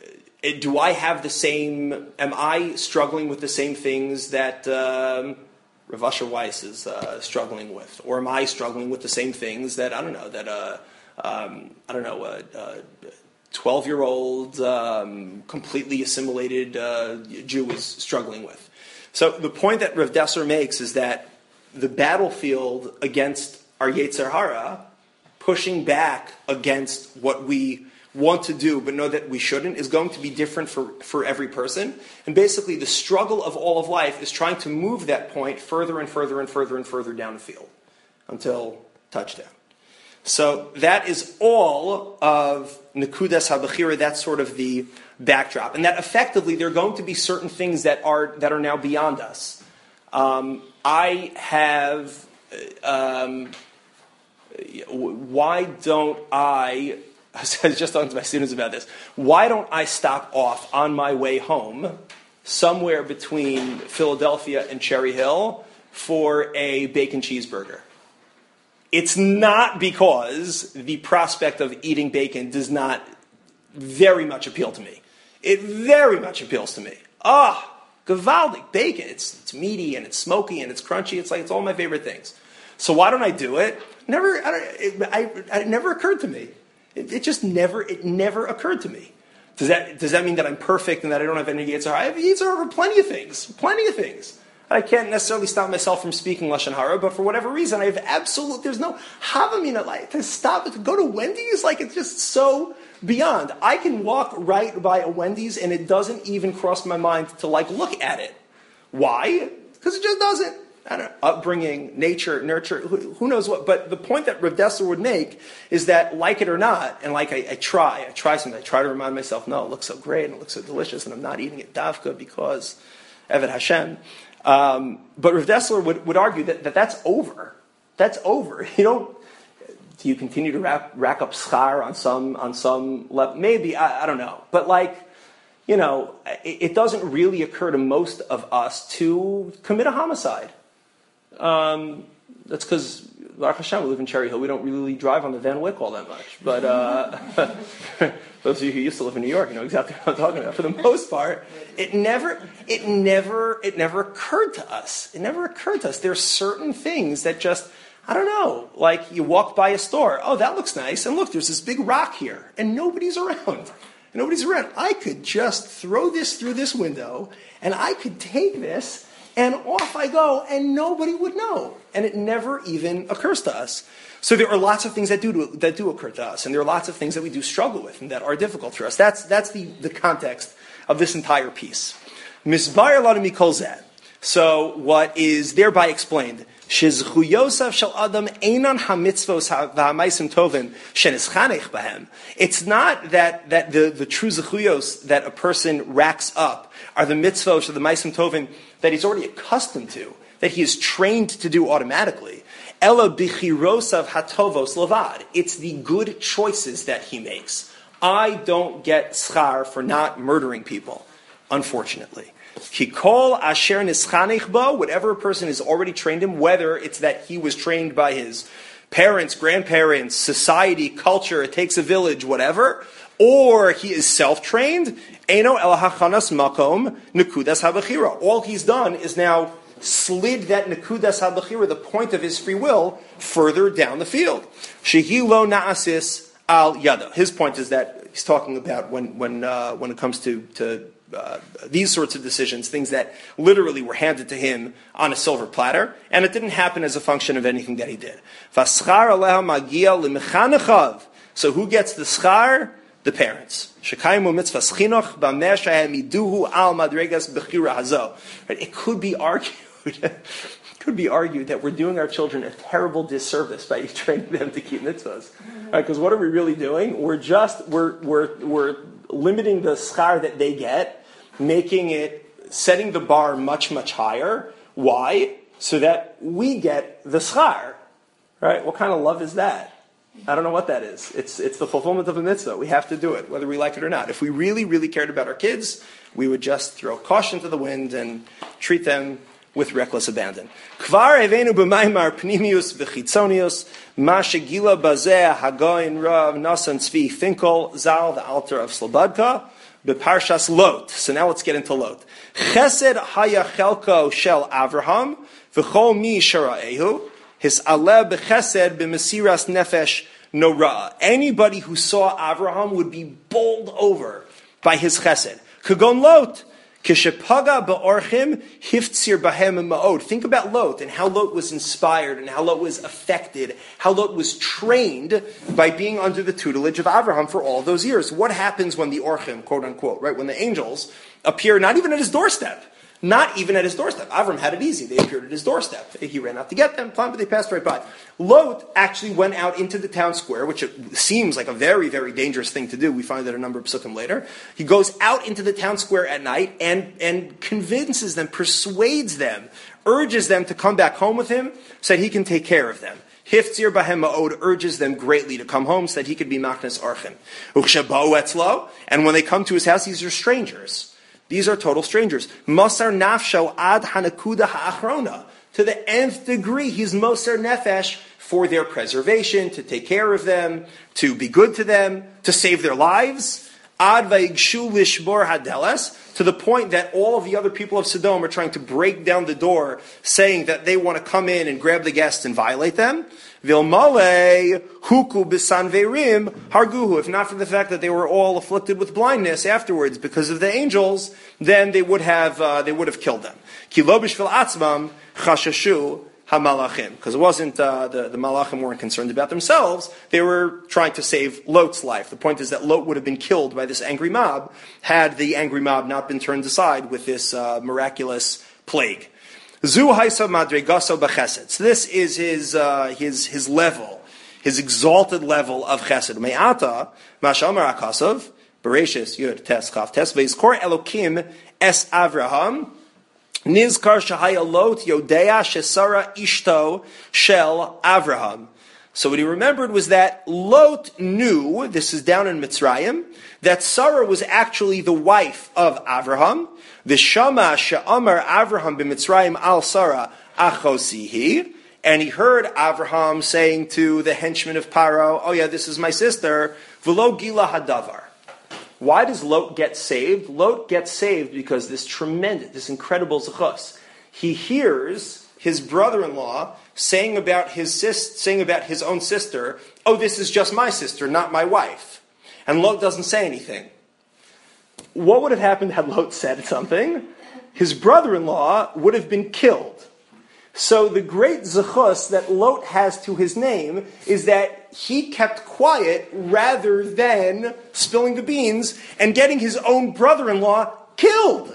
do I have the same, am I struggling with the same things that um, Rav Asher Weiss is uh, struggling with? Or am I struggling with the same things that, I don't know, that, uh, um, I don't know, uh, uh, twelve-year-old, um, completely assimilated uh, Jew is struggling with? So the point that Rav Dessler makes is that the battlefield against our Yetzer Hara, pushing back against what we want to do but know that we shouldn't, is going to be different for, for every person. And basically the struggle of all of life is trying to move that point further and further and further and further down the field until touchdown. So that is all of Nekudas HaBechira. That's sort of the backdrop. And that effectively there are going to be certain things that are that are now beyond us. Um, I have... Um, why don't I... I was just talking to my students about this. Why don't I stop off on my way home somewhere between Philadelphia and Cherry Hill for a bacon cheeseburger? It's not because the prospect of eating bacon does not very much appeal to me. It very much appeals to me. Ah, gewaldig, bacon. It's, it's meaty and it's smoky and it's crunchy. It's like, it's all my favorite things. So why don't I do it? Never, I don't, it, I, it never occurred to me. It, it just never, it never occurred to me. Does that, does that mean that I'm perfect and that I don't have any Yetzer Hara? I have Yetzer Hara over plenty of things. Plenty of things. I can't necessarily stop myself from speaking Lashon Hara, but for whatever reason, I have absolute, there's no Havamina, like, to stop, to go to Wendy's, like, it's just so beyond. I can walk right by a Wendy's and it doesn't even cross my mind to, like, look at it. Why? Because it just doesn't. I don't know, upbringing, nature, nurture, who, who knows what. But the point that Rav Dessler would make is that, like it or not, and like I, I try, I try something, I try to remind myself, no, it looks so great and it looks so delicious and I'm not eating it davka because Eved Hashem. Um, but Rav Dessler would, would argue that, that that's over. That's over. You don't, do you continue to rack, rack up schar on some, on some level? Maybe, I, I don't know. But like, you know, it, it doesn't really occur to most of us to commit a homicide. Um, that's because, Baruch Hashem, we live in Cherry Hill. We don't really drive on the Van Wyck all that much. But uh, those of you who used to live in New York, you know exactly what I'm talking about. For the most part, it never, it never, it never occurred to us. It never occurred to us. There are certain things that just, I don't know, like you walk by a store. Oh, that looks nice. And look, there's this big rock here. And nobody's around. Nobody's around. I could just throw this through this window, and I could take this, and off I go, and nobody would know. And it never even occurs to us. So there are lots of things that do that do occur to us, and there are lots of things that we do struggle with and that are difficult for us. That's that's the, the context of this entire piece. Misbar lanu mikol zeh. So what is thereby explained? Shezchuyosav shel adam einan hamitzvos v'hamaisim tovim shenischanech bahem. It's not that that the the true zechuyos that a person racks up are the mitzvos or the maisim tovim that he's already accustomed to, that he is trained to do automatically. Ela bichirosav hatovos levad. It's the good choices that he makes. I don't get schar for not murdering people, unfortunately. Kikol asher nischanech bo, whatever a person is already trained in, whether it's that he was trained by his parents, grandparents, society, culture, it takes a village, whatever, or he is self-trained, Eino el hachanas makom nekudas habechira. All he's done is now slid that nekudas habechira, the point of his free will, further down the field. Shehi lo naasis al yada. His point is that he's talking about when when uh, when it comes to to uh, these sorts of decisions, things that literally were handed to him on a silver platter, and it didn't happen as a function of anything that he did. Vaschar aleha magia limchanechav. So who gets the schar? The parents. It could be argued, it could be argued that we're doing our children a terrible disservice by training them to keep mitzvahs. Because right, what are we really doing? We're just we're we're we're limiting the schar that they get, making it setting the bar much much higher. Why? So that we get the schar. Right? What kind of love is that? I don't know what that is. It's it's the fulfillment of a mitzvah. We have to do it, whether we like it or not. If we really, really cared about our kids, we would just throw caution to the wind and treat them with reckless abandon. Kvar evenu b'maimar pnimius v'chitzonius ma shegila bazeh hagoin rav nasan tzvi finkel zal, the altar of Slobodka, b'parshas Lot. So now let's get into Lot. Chesed haya chelko shel Avraham v'chol mi shara'ehu. His aleh b'chesed b'mesiras nefesh nora. Anybody who saw Avraham would be bowled over by his chesed. Kagon Lot. Kishepaga ba'orchim hiftzir bahem ma'od. Think about Lot and how Lot was inspired and how Lot was affected, how Lot was trained by being under the tutelage of Avraham for all those years. What happens when the orchim, quote unquote, right, when the angels appear not even at his doorstep, Not even at his doorstep. Avram had it easy. They appeared at his doorstep. He ran out to get them, but they passed right by. Lot actually went out into the town square, which it seems like a very, very dangerous thing to do. We find that a number of psukim later. He goes out into the town square at night and, and convinces them, persuades them, urges them to come back home with him so that he can take care of them. Hiftzir Bahem Ma'od urges them greatly to come home so that he could be Machnas Orchim. Uchshabau etzlo, and when they come to his house, these are strangers. These are total strangers. Mosar nafsho ad hanakuda ha'achrona. To the nth degree, he's Mosar nefesh for their preservation, to take care of them, to be good to them, to save their lives. Ad vayigshu lishbor hadeles, to the point that all of the other people of Sodom are trying to break down the door, saying that they want to come in and grab the guests and violate them. Vilmale huku bisanverim harguhu. If not for the fact that they were all afflicted with blindness afterwards because of the angels, then they would have uh, they would have killed them. Ki lo b'shvil atzmam chashashu hamalachim, because it wasn't uh, the the malachim weren't concerned about themselves; they were trying to save Lot's life. The point is that Lot would have been killed by this angry mob had the angry mob not been turned aside with this uh, miraculous plague. Zu haisa madregaso b'chesed. So this is his uh, his his level, his exalted level of chesed. Me'ata mashamar akasov bereshis yud tes chaf tes ve'izkor Elokim es Avraham nizkar shahaya lot yodea shesara ishto shel Avraham. So what he remembered was that Lot knew, this is down in Mitzrayim, that Sarah was actually the wife of Avraham. V'shama she'amar Avraham b'Mitzrayim al Sarah achosihi. And he heard Avraham saying to the henchman of Paro, oh yeah, this is my sister, v'lo gila hadavar. Why does Lot get saved? Lot gets saved because this tremendous, this incredible zechus. He hears his brother-in-law saying about his sis, saying about his own sister, oh, this is just my sister, not my wife. And Lot doesn't say anything. What would have happened had Lot said something? His brother-in-law would have been killed. So the great zechus that Lot has to his name is that he kept quiet rather than spilling the beans and getting his own brother-in-law killed.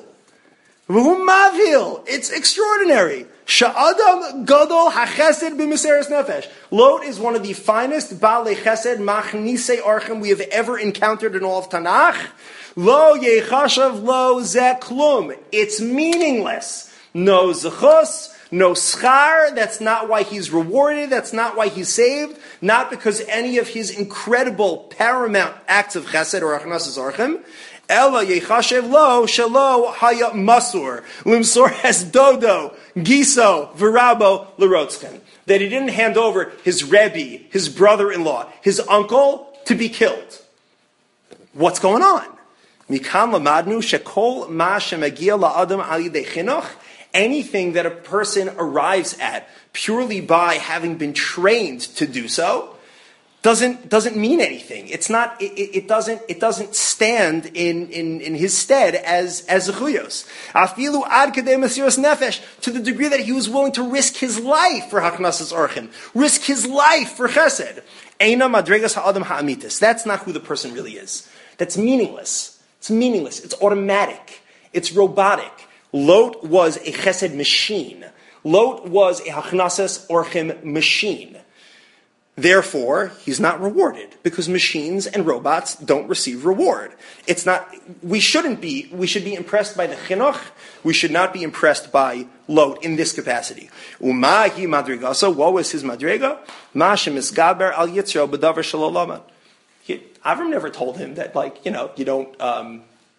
It's extraordinary. Sha'adam gadol hachesed b'miseres nefesh. Lot is one of the finest baalei chesed machnise orchim we have ever encountered in all of Tanakh. Lo yechashav lo ze klum. It's meaningless. No zechus, no schar. That's not why he's rewarded. That's not why he's saved. Not because any of his incredible paramount acts of chesed or achnasas orchim. Ella yechashev lo shelo haya masur limsor es dodo giso v'rabo l'rotzchen. That he didn't hand over his rebbe, his brother-in-law, his uncle to be killed. What's going on? Mikam lamadnu shekol ma shemagia la'adam ali de chinuch. Anything that a person arrives at purely by having been trained to do so doesn't doesn't mean anything. It's not. It, it doesn't. It doesn't stand in, in, in his stead as as zechuyos. Afilu ad kadei mesiras nefesh, to the degree that he was willing to risk his life for haknasas orchim, risk his life for chesed. Eina madregas ha'adam ha'amitis. That's not who the person really is. That's meaningless. It's meaningless. It's automatic. It's robotic. Lot was a chesed machine. Lot was a haknasas orchim machine. Therefore, he's not rewarded because machines and robots don't receive reward. It's not. We shouldn't be. We should be impressed by the chinuch. We should not be impressed by Lot in this capacity. Umahi madrigasa. What was his madriga? Mashem isgaber al yitzro b'davar shalolaman. Avram never told him that, like, you know, you don't. Um,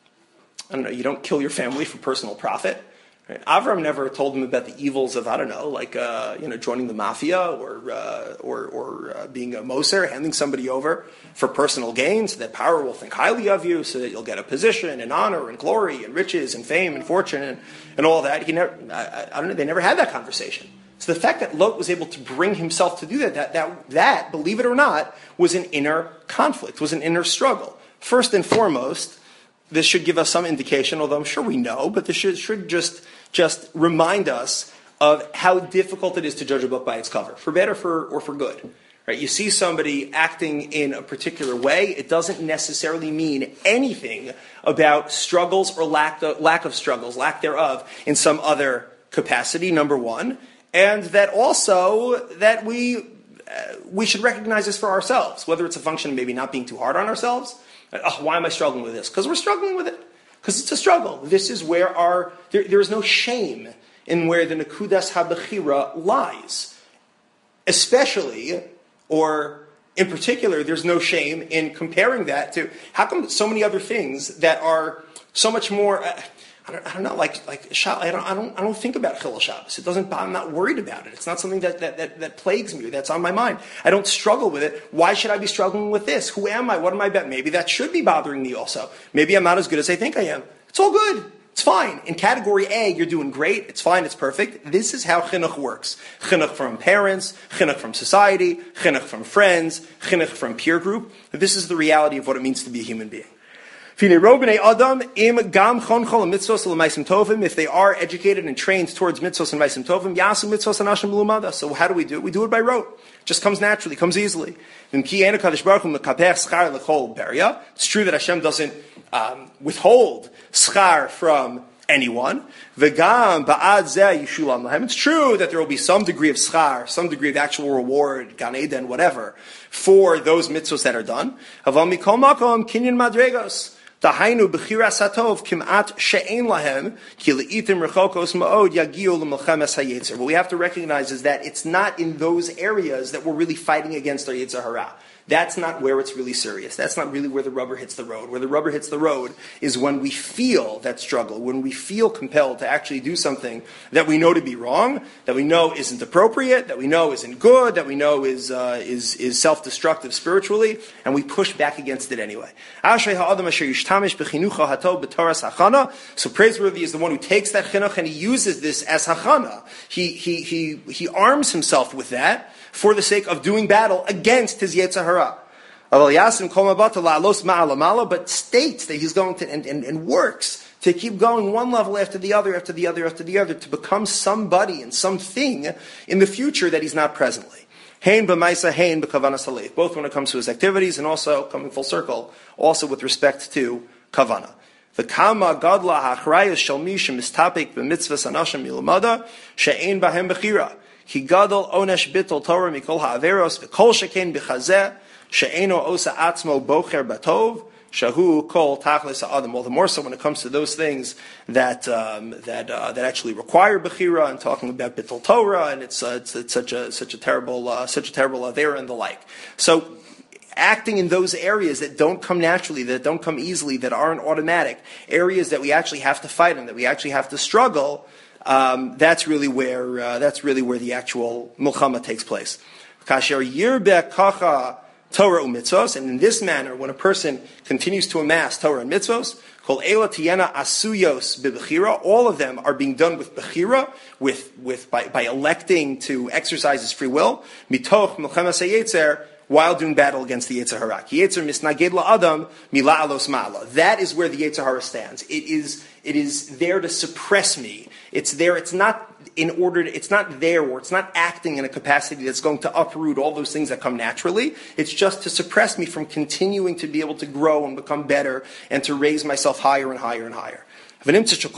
I don't know. You don't kill your family for personal profit. Right? Avram never told him about the evils of, I don't know, like uh, you know, joining the mafia or uh, or, or uh, being a moser, handing somebody over for personal gain, so that power will think highly of you, so that you'll get a position and honor and glory and riches and fame and fortune and, and all that. He never, I, I don't know, they never had that conversation. So the fact that Lot was able to bring himself to do that, that, that, that, believe it or not, was an inner conflict, was an inner struggle. First and foremost, this should give us some indication, although I'm sure we know, but this should, should just just remind us of how difficult it is to judge a book by its cover, for better for, or for good. Right? You see somebody acting in a particular way, it doesn't necessarily mean anything about struggles or lack of, lack of struggles, lack thereof, in some other capacity, number one. And that also that we, uh, we should recognize this for ourselves, whether it's a function of maybe not being too hard on ourselves. Oh, why am I struggling with this? Because we're struggling with it. Because it's a struggle. This is where our, there, there is no shame in where the Nekudas HaBechira lies. Especially, or in particular, there's no shame in comparing that to, how come so many other things that are so much more, uh, I, don't, I don't know, like, like I, don't, I, don't, I don't think about Chilul Shabbos. It doesn't, I'm not worried about it. It's not something that, that, that, that plagues me, that's on my mind. I don't struggle with it. Why should I be struggling with this? Who am I? What am I about? Maybe that should be bothering me also. Maybe I'm not as good as I think I am. It's all good. It's fine. In category A, you're doing great. It's fine. It's perfect. This is how chinuch works. Chinuch from parents, chinuch from society, chinuch from friends, chinuch from peer group. This is the reality of what it means to be a human being. If they are educated and trained towards mitzvos and maisim tovim, yasu mitzvos and asham lumada. So how do we do it? We do it by rote. It just comes naturally, comes easily. It's true that Hashem doesn't um, withhold schar from anyone. It's true that there will be some degree of schar, some degree of actual reward, Gan Eden, whatever, for those mitzvos that are done. Dahainu b'chiras hatov kimat she'ein lahem ki leitim rechokos ma'od yagiu l'melchemes hayetzer. What we have to recognize is that it's not in those areas that we're really fighting against our yetzer hara. That's not where it's really serious. That's not really where the rubber hits the road. Where the rubber hits the road is when we feel that struggle, when we feel compelled to actually do something that we know to be wrong, that we know isn't appropriate, that we know isn't good, that we know is uh, is is self-destructive spiritually, and we push back against it anyway. So praiseworthy is the one who takes that chinuch and he uses this as hachana. He he he he arms himself with that for the sake of doing battle against his yetzer hara. But states that he's going to, and, and, and works to keep going one level after the other, after the other, after the other, to become somebody and something in the future that he's not presently. Both when it comes to his activities and also, coming full circle, also with respect to kavana. The kama gadla hachrayas shel mishim mistapik b'mitzvahs anashim milamada she'ein bahem bechira. Ki gadol onesh bitol Torah mikol ha'averos v'kol sheken b'chazeh she'eno osa atzmo bocher batov shahu kol tachlis ha'adam. All the more so when it comes to those things that um, that uh, that actually require bechira, and talking about bitol Torah, and it's, uh, it's it's such a such a terrible uh, such a terrible avera and the like. So acting in those areas that don't come naturally, that don't come easily, that aren't automatic, areas that we actually have to fight in, that we actually have to struggle. Um, that's really where uh, that's really where the actual milchama takes place. Kasher yirbeh kacha Torah u'mitzvos, and in this manner, when a person continues to amass Torah and mitzvos, kol ela tiyena asuyos bebechira, all of them are being done with bechira, with with by, by electing to exercise his free will, mitoch milchemas hayetzer, while doing battle against the Yetzer Hara. Ki Yetzer misnaged la'adam mila'alos ma'ala. That is where the Yetzer Hara stands. It is it is there to suppress me. It's there. It's not in order. To, it's not there, or it's not acting in a capacity that's going to uproot all those things that come naturally. It's just to suppress me from continuing to be able to grow and become better and to raise myself higher and higher and higher. Each one of his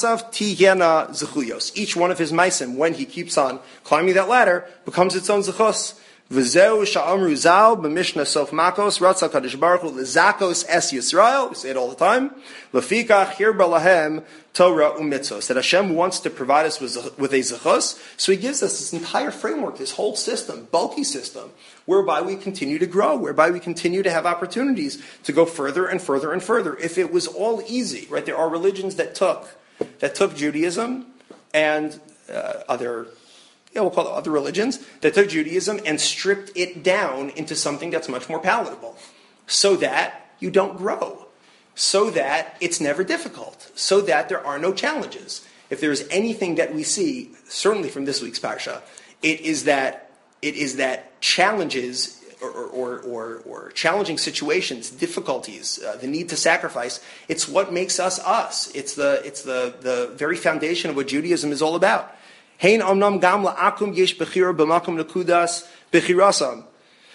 maisim, when he keeps on climbing that ladder, becomes its own zechus. V'zeu sha'amru zal b'mishnah sof makos ratzal kadosh baruch hu l'zakos es Yisrael. We say it all the time. Lefikach hirba lahem Torah u'mitzvos. That Hashem wants to provide us with, with a zechus, so He gives us this entire framework, this whole system, bulky system, whereby we continue to grow, whereby we continue to have opportunities to go further and further and further. If it was all easy, right? There are religions that took that took Judaism and uh, other. Yeah, we'll call it other religions, that took Judaism and stripped it down into something that's much more palatable, so that you don't grow, so that it's never difficult, so that there are no challenges. If there is anything that we see, certainly from this week's parsha, it is that it is that challenges or or, or, or challenging situations, difficulties, uh, the need to sacrifice, it's what makes us us. It's the it's the the very foundation of what Judaism is all about. Hein omnam gam la'akum yesh bechira b'makom nekudas bechirasam.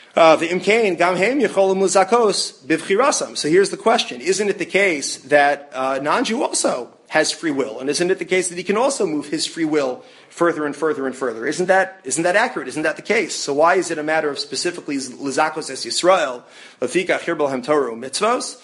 Uh, the imkain gam hem yecholim lezakos bivchirasam. So here's the question: isn't it the case that uh, non-Jew also has free will, and isn't it the case that he can also move his free will further and further and further? Isn't that isn't that accurate? Isn't that the case? So why is it a matter of specifically lezakos es Yisrael lefika achir b'lahem Torah mitzvos?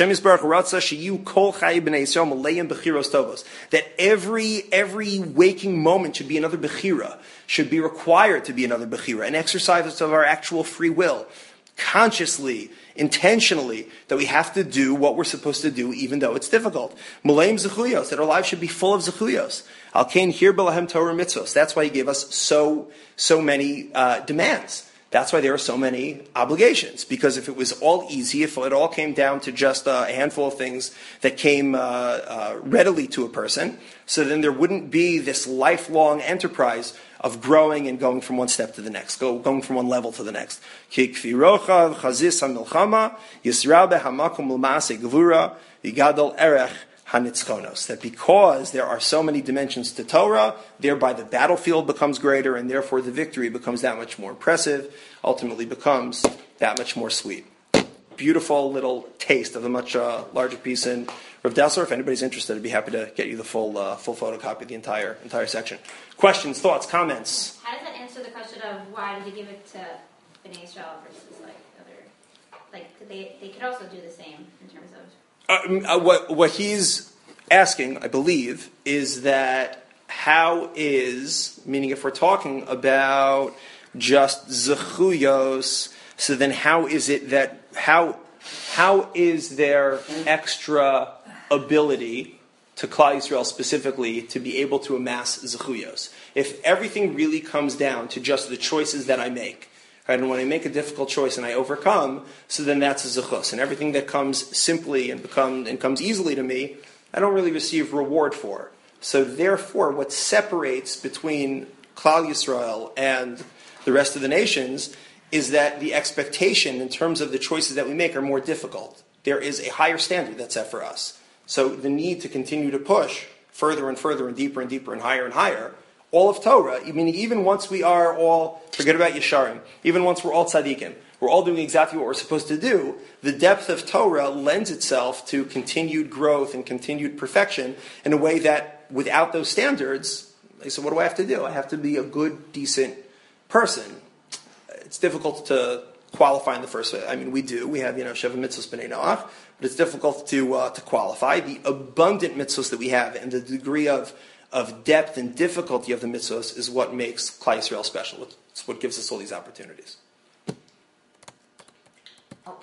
That every every waking moment should be another bechira, should be required to be another bechira, an exercise of our actual free will, consciously, intentionally, that we have to do what we're supposed to do, even though it's difficult. Maleim zechuyos, that our lives should be full of zechuyos. Al kain hir b'lahem Torah mitzvos. That's why he gave us so so many uh, demands. That's why there are so many obligations, because if it was all easy, if it all came down to just a handful of things that came uh, uh, readily to a person, so then there wouldn't be this lifelong enterprise of growing and going from one step to the next, go, going from one level to the next. That because there are so many dimensions to Torah, thereby the battlefield becomes greater, and therefore the victory becomes that much more impressive, ultimately becomes that much more sweet. Beautiful little taste of a much uh, larger piece in Rav Dessler. If anybody's interested, I'd be happy to get you the full uh, full photocopy of the entire entire section. Questions, thoughts, comments? How does that answer the question of why did he give it to Bnei Israel versus like other, like they they could also do the same in terms of. Uh, what, what he's asking, I believe, is that how is, meaning if we're talking about just zechuyos, so then how is it that, how how is there extra ability to Klal Yisrael specifically to be able to amass zechuyos? If everything really comes down to just the choices that I make, right, and when I make a difficult choice and I overcome, so then that's a zechus. And everything that comes simply and become and comes easily to me, I don't really receive reward for. So therefore, what separates between Klal Yisrael and the rest of the nations is that the expectation in terms of the choices that we make are more difficult. There is a higher standard that's set for us. So the need to continue to push further and further and deeper and deeper and higher and higher, all of Torah, meaning even once we are all, forget about Yesharim, even once we're all tzaddikim, we're all doing exactly what we're supposed to do, the depth of Torah lends itself to continued growth and continued perfection in a way that without those standards, so what do I have to do? I have to be a good, decent person. It's difficult to qualify in the first way. I mean, we do. We have, you know, Sheva Mitzvos B'nai Noach, but it's difficult to uh, to qualify. The abundant mitzvos that we have and the degree of of depth and difficulty of the mitzvos is what makes Klal Yisrael special. It's what gives us all these opportunities. Oh,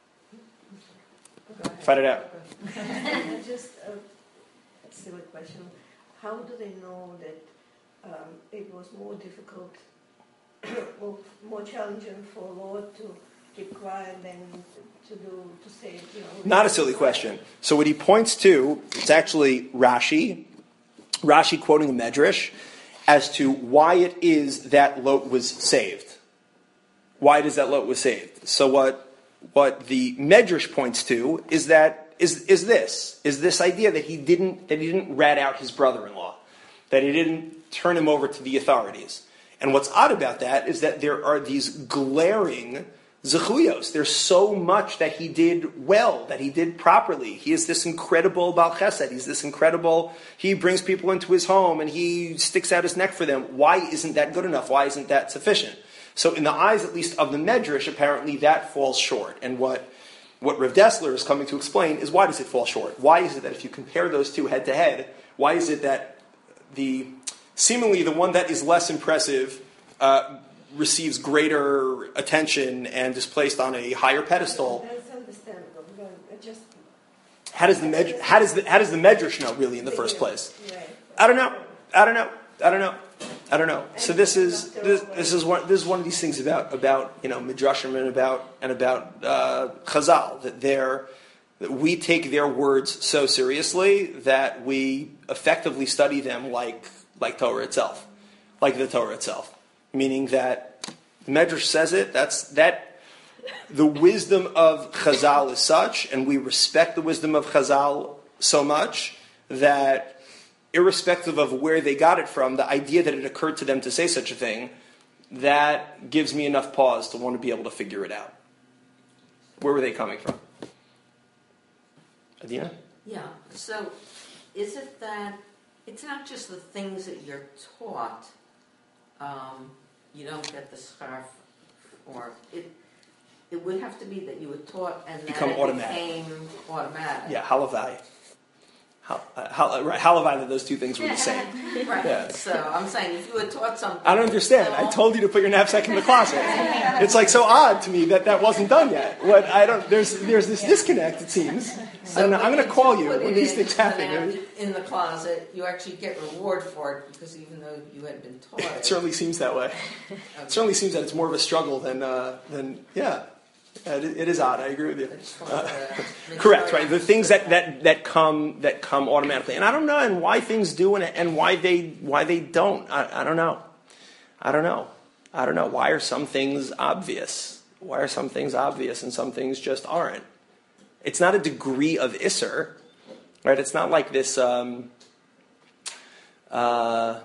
Fight it out. Just a silly question. How do they know that um, it was more difficult, or more challenging for a Lord to keep quiet than to do, to say, you know... Not a silly question. So what he points to, it's actually Rashi, Rashi quoting a Medrash, as to why it is that Lot was saved. Why it is that Lot was saved. So what what the Medrash points to is that is is this is this idea that he didn't that he didn't rat out his brother-in-law, that he didn't turn him over to the authorities. And what's odd about that is that there are these glaring zechuyos. There's so much that he did well, that he did properly. He is this incredible Baal Chesed. He's this incredible, he brings people into his home and he sticks out his neck for them. Why isn't that good enough? Why isn't that sufficient? So in the eyes, at least, of the Medrash, apparently that falls short. And what, what Rav Dessler is coming to explain is why does it fall short? Why is it that if you compare those two head to head, why is it that the seemingly the one that is less impressive uh, receives greater attention and is placed on a higher pedestal? That's understandable. But it just how does the Med- how does the how does the Medrash know really in the first place? I don't know. I don't know. I don't know. I don't know. So this is this, this is one this is one of these things about about you know midrashim and about and about uh, Chazal, that they're that we take their words so seriously that we effectively study them like like Torah itself, like the Torah itself. Meaning that the Medrash says it. That's that. The wisdom of Chazal is such, and we respect the wisdom of Chazal so much that, irrespective of where they got it from, the idea that it occurred to them to say such a thing that gives me enough pause to want to be able to figure it out. Where were they coming from? Adina? Yeah, so is it that it's not just the things that you're taught, um, you don't get the scarf, or it it would have to be that you were taught and then Become it automatic. became automatic. Yeah, halavai. Hal, uh, hal, right, halavai, that those two things were the same. Right. Yeah. So I'm saying if you were taught something. I don't understand. I told you to put your knapsack in the closet. It's like so odd to me that that wasn't done yet. What I don't there's there's this disconnect, it seems. So I'm, I'm going to call you put when it these in things the happen. nap- In the closet, you actually get reward for it because even though you had been taught It it. certainly seems that way. Okay. It certainly seems that it's more of a struggle than uh, than yeah. Yeah, It, it is odd. I agree with you. I just wanted to make Correct, sure I right? The things that, that, that come that come automatically, and I don't know, and why things do, and and why they why they don't. I, I don't know. I don't know. I don't know. Why are some things obvious? Why are some things obvious and some things just aren't? It's not a degree of isser, right? It's not like this. Um, uh,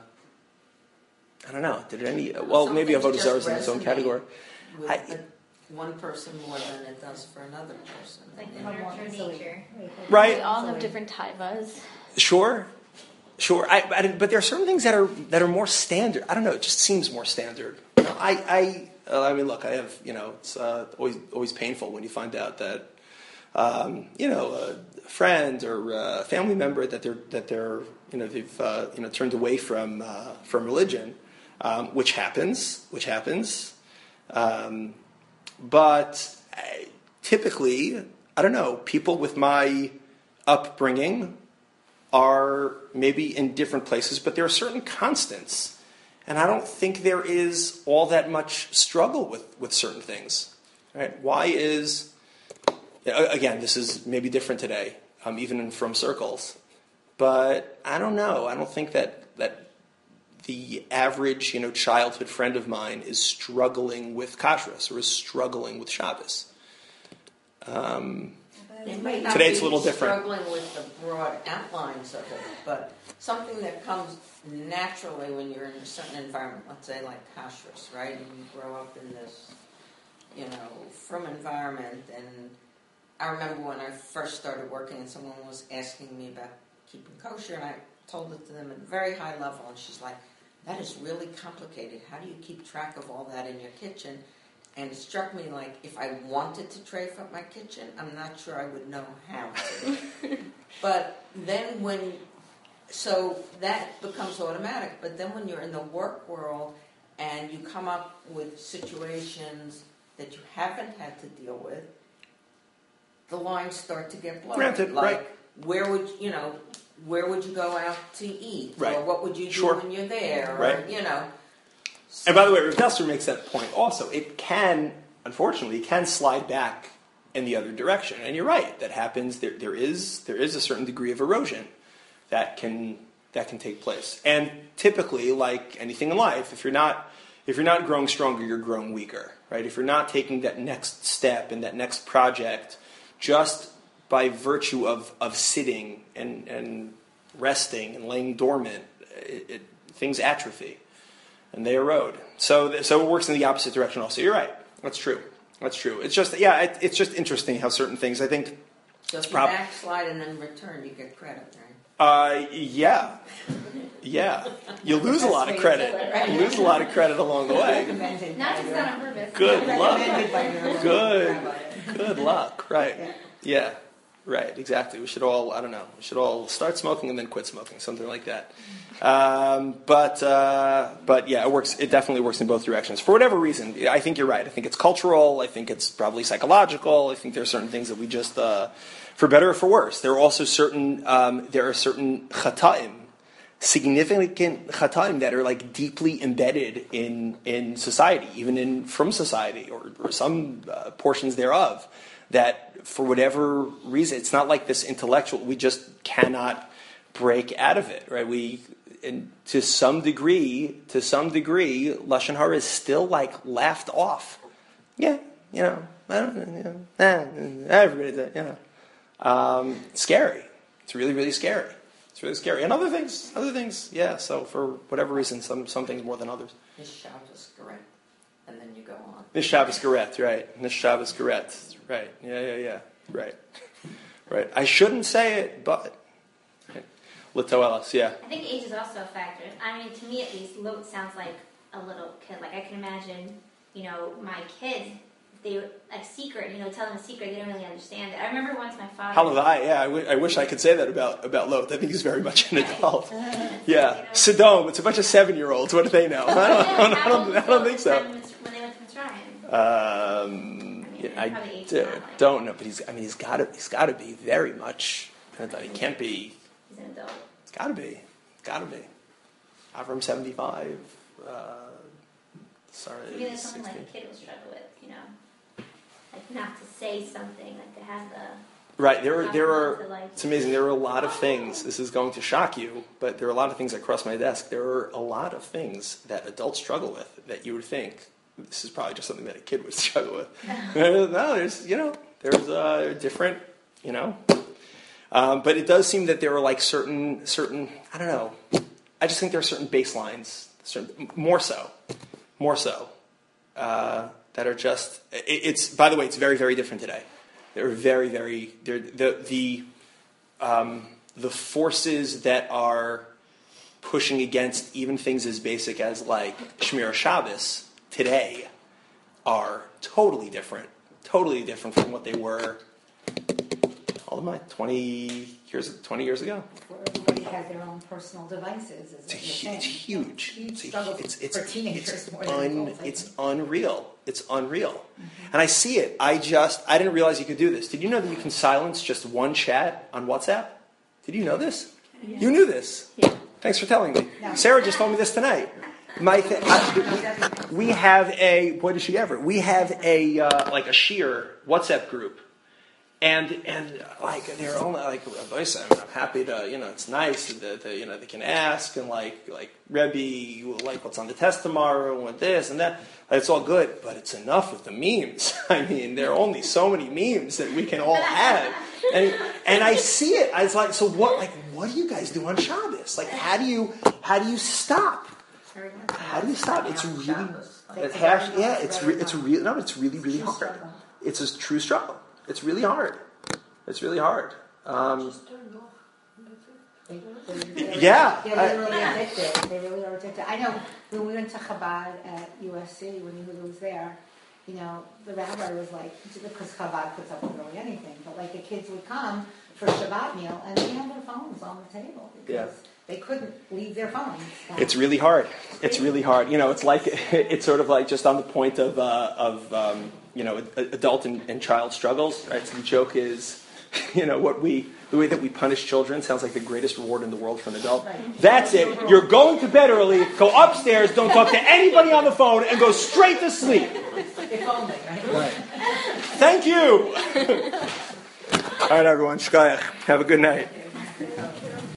I don't know. Did any? Well, Some maybe things Avodah just Zarah is in its own resonate category. with I- the- one person more than it does for another person. Like the How long- nurture so- nature. Right. We all have different taivas. Sure, sure. I, I, but there are certain things that are that are more standard. I don't know. It just seems more standard. You know, I, I, uh, I mean, look. I have, you know, it's uh, always always painful when you find out that, um, you know, a friend or a family member that they're that they're, you know, they've uh, you know turned away from uh, from religion, um, which happens, which happens. Um, but I, typically, I don't know. People with my upbringing are maybe in different places, but there are certain constants. And I don't think there is all that much struggle with, with certain things. Right? Why is, again, this is maybe different today, um, even in from circles. But I don't know. I don't think that, that the average, you know, childhood friend of mine is struggling with kashrus or is struggling with Shabbos. Um, They may not Today be it's a little different. struggling with the broad outlines of it, but something that comes naturally when you're in a certain environment, let's say like kashrus, right? And you grow up in this, you know, from environment. And I remember when I first started working and someone was asking me about keeping kosher, and I told it to them at a very high level, and she's like, that is really complicated. How do you keep track of all that in your kitchen? And it struck me like if I wanted to trafe up my kitchen, I'm not sure I would know how to. But then when, so that becomes automatic. But then when you're in the work world and you come up with situations that you haven't had to deal with, the lines start to get blurred. Granted, like, right. Where would, you know, where would you go out to eat? Right. Or what would you do Sure. when you're there? Right. Or, you know. And by the way, Rav Dessler makes that point also. It can, unfortunately, it can slide back in the other direction. And you're right, that happens. There, there is there is a certain degree of erosion that can that can take place. And typically, like anything in life, if you're not if you're not growing stronger, you're growing weaker, right? If you're not taking that next step in that next project, just by virtue of, of sitting and, and resting and laying dormant, it, it, things atrophy. And they erode. So, so it works in the opposite direction. Also, you're right. That's true. That's true. It's just, yeah, it, it's just interesting how certain things. I think. So if you prob- backslide and then return, you get credit, right? Uh, yeah, yeah. You lose a lot of credit. You lose a lot of credit along the way. Recommended Not by just your- done on purpose. Good luck. recommended by your Good. rabbi. Good luck. Right. Yeah. Right. Exactly. We should all. I don't know. We should all start smoking and then quit smoking. Something like that. Um, but uh, but yeah, it works. It definitely works in both directions. For whatever reason, I think you're right. I think it's cultural. I think it's probably psychological. I think there are certain things that we just, uh, for better or for worse, there are also certain um, there are certain chataim, significant chataim that are like deeply embedded in in society, even in from society or, or some uh, portions thereof. That for whatever reason, it's not like this intellectual. We just cannot break out of it, right? We, and to some degree, to some degree, lashon hara is still like laughed off. Yeah, you know, I don't, you know, eh, everybody, does, you know, um, scary. It's really, really scary. It's really scary, and other things, other things, yeah. So for whatever reason, some some things more than others. Is Shabbos correct? and then you go on. This Shabbos Geret, right? This Shabbos Geret, right? Yeah, yeah, yeah, right, right. I shouldn't say it, but Latoelis, yeah. I think age is also a factor. I mean, to me at least, Lot sounds like a little kid. Like I can imagine, you know, my kids. They were a secret, you know, tell them a secret. They don't really understand it. I remember once my father. How have I? Yeah, I, w- I wish I could say that about about Lot. I think he's very much an adult. Yeah, Sodom. It's a bunch of seven-year-olds. What do they know? I don't, I don't, I don't, I don't think so. When they went to Mitzrayim. Um, I, mean, I probably d- don't know, but he's. I mean, he's got to. He's got to be very much an adult. He can't be. He's an adult. It's got to be. Got to be. Avram seventy-five. Uh, sorry. Maybe that's something sixteen. like a kid will struggle with, you know. Like not to say something, like to have the... Right, there are, there are, the, like, it's amazing, there are a lot of things, this is going to shock you, but there are a lot of things that cross my desk. There are a lot of things that adults struggle with that you would think, this is probably just something that a kid would struggle with. No, there's, you know, there's uh, different, you know. Um, but it does seem that there are like certain, certain, I don't know, I just think there are certain baselines, certain, more so, more so, uh, that are just, it, it's, by the way, it's very, very different today. They're very, very, they're, the, the, um, the forces that are pushing against even things as basic as like Shmir Shabbos today are totally different, totally different from what they were, all of my twenty years, twenty years ago. Where everybody has their own personal devices. Is It's, a, what hu- you're saying. it's huge. Huge It's, a, struggle it's, it's, for teenagers it's, more than un, adults, I it's think. unreal. It's unreal. And I see it. I just, I didn't realize you could do this. Did you know that you can silence just one chat on WhatsApp? Did you know this? Yeah. You knew this? Yeah. Thanks for telling me. No. Sarah just told me this tonight. My th- I, we have a, boy, did she ever, we have a, uh, like a sheer WhatsApp group. And, and like, they're only, like, advice, I mean, I'm happy to, you know, it's nice that, that, you know, they can ask, and like, like, Rebbe, you will like what's on the test tomorrow, and this and that. It's all good, but it's enough with the memes. I mean, there are only so many memes that we can all have. And, and I see it. I was like, so what, like, what do you guys do on Shabbos? Like, how do you, how do you stop? How do you stop? It's really, it's hash, yeah, it's, re, it's really, no, it's really, really hard. It's a true struggle. It's really hard. It's really hard. Um, Just turn it off. That's it. They- they- Yeah, They're I- really addicted. They really are addicted. I know when we went to Chabad at U S C, when he was there, you know, the rabbi was like, because Chabad puts up with really anything, but like the kids would come for Shabbat meal and they had their phones on the table because Yeah. they couldn't leave their phones. It's really hard. It's really hard. You know, it's like it's sort of like just on the point of uh, of um, you know adult and, and child struggles. Right? So the joke is, you know, what we the way that we punish children sounds like the greatest reward in the world for an adult. Right. That's it. You're going to bed early. Go upstairs. Don't talk to anybody on the phone, and go straight to sleep. If only, right? Right. Thank you. All right, everyone. Shkayach. Have a good night.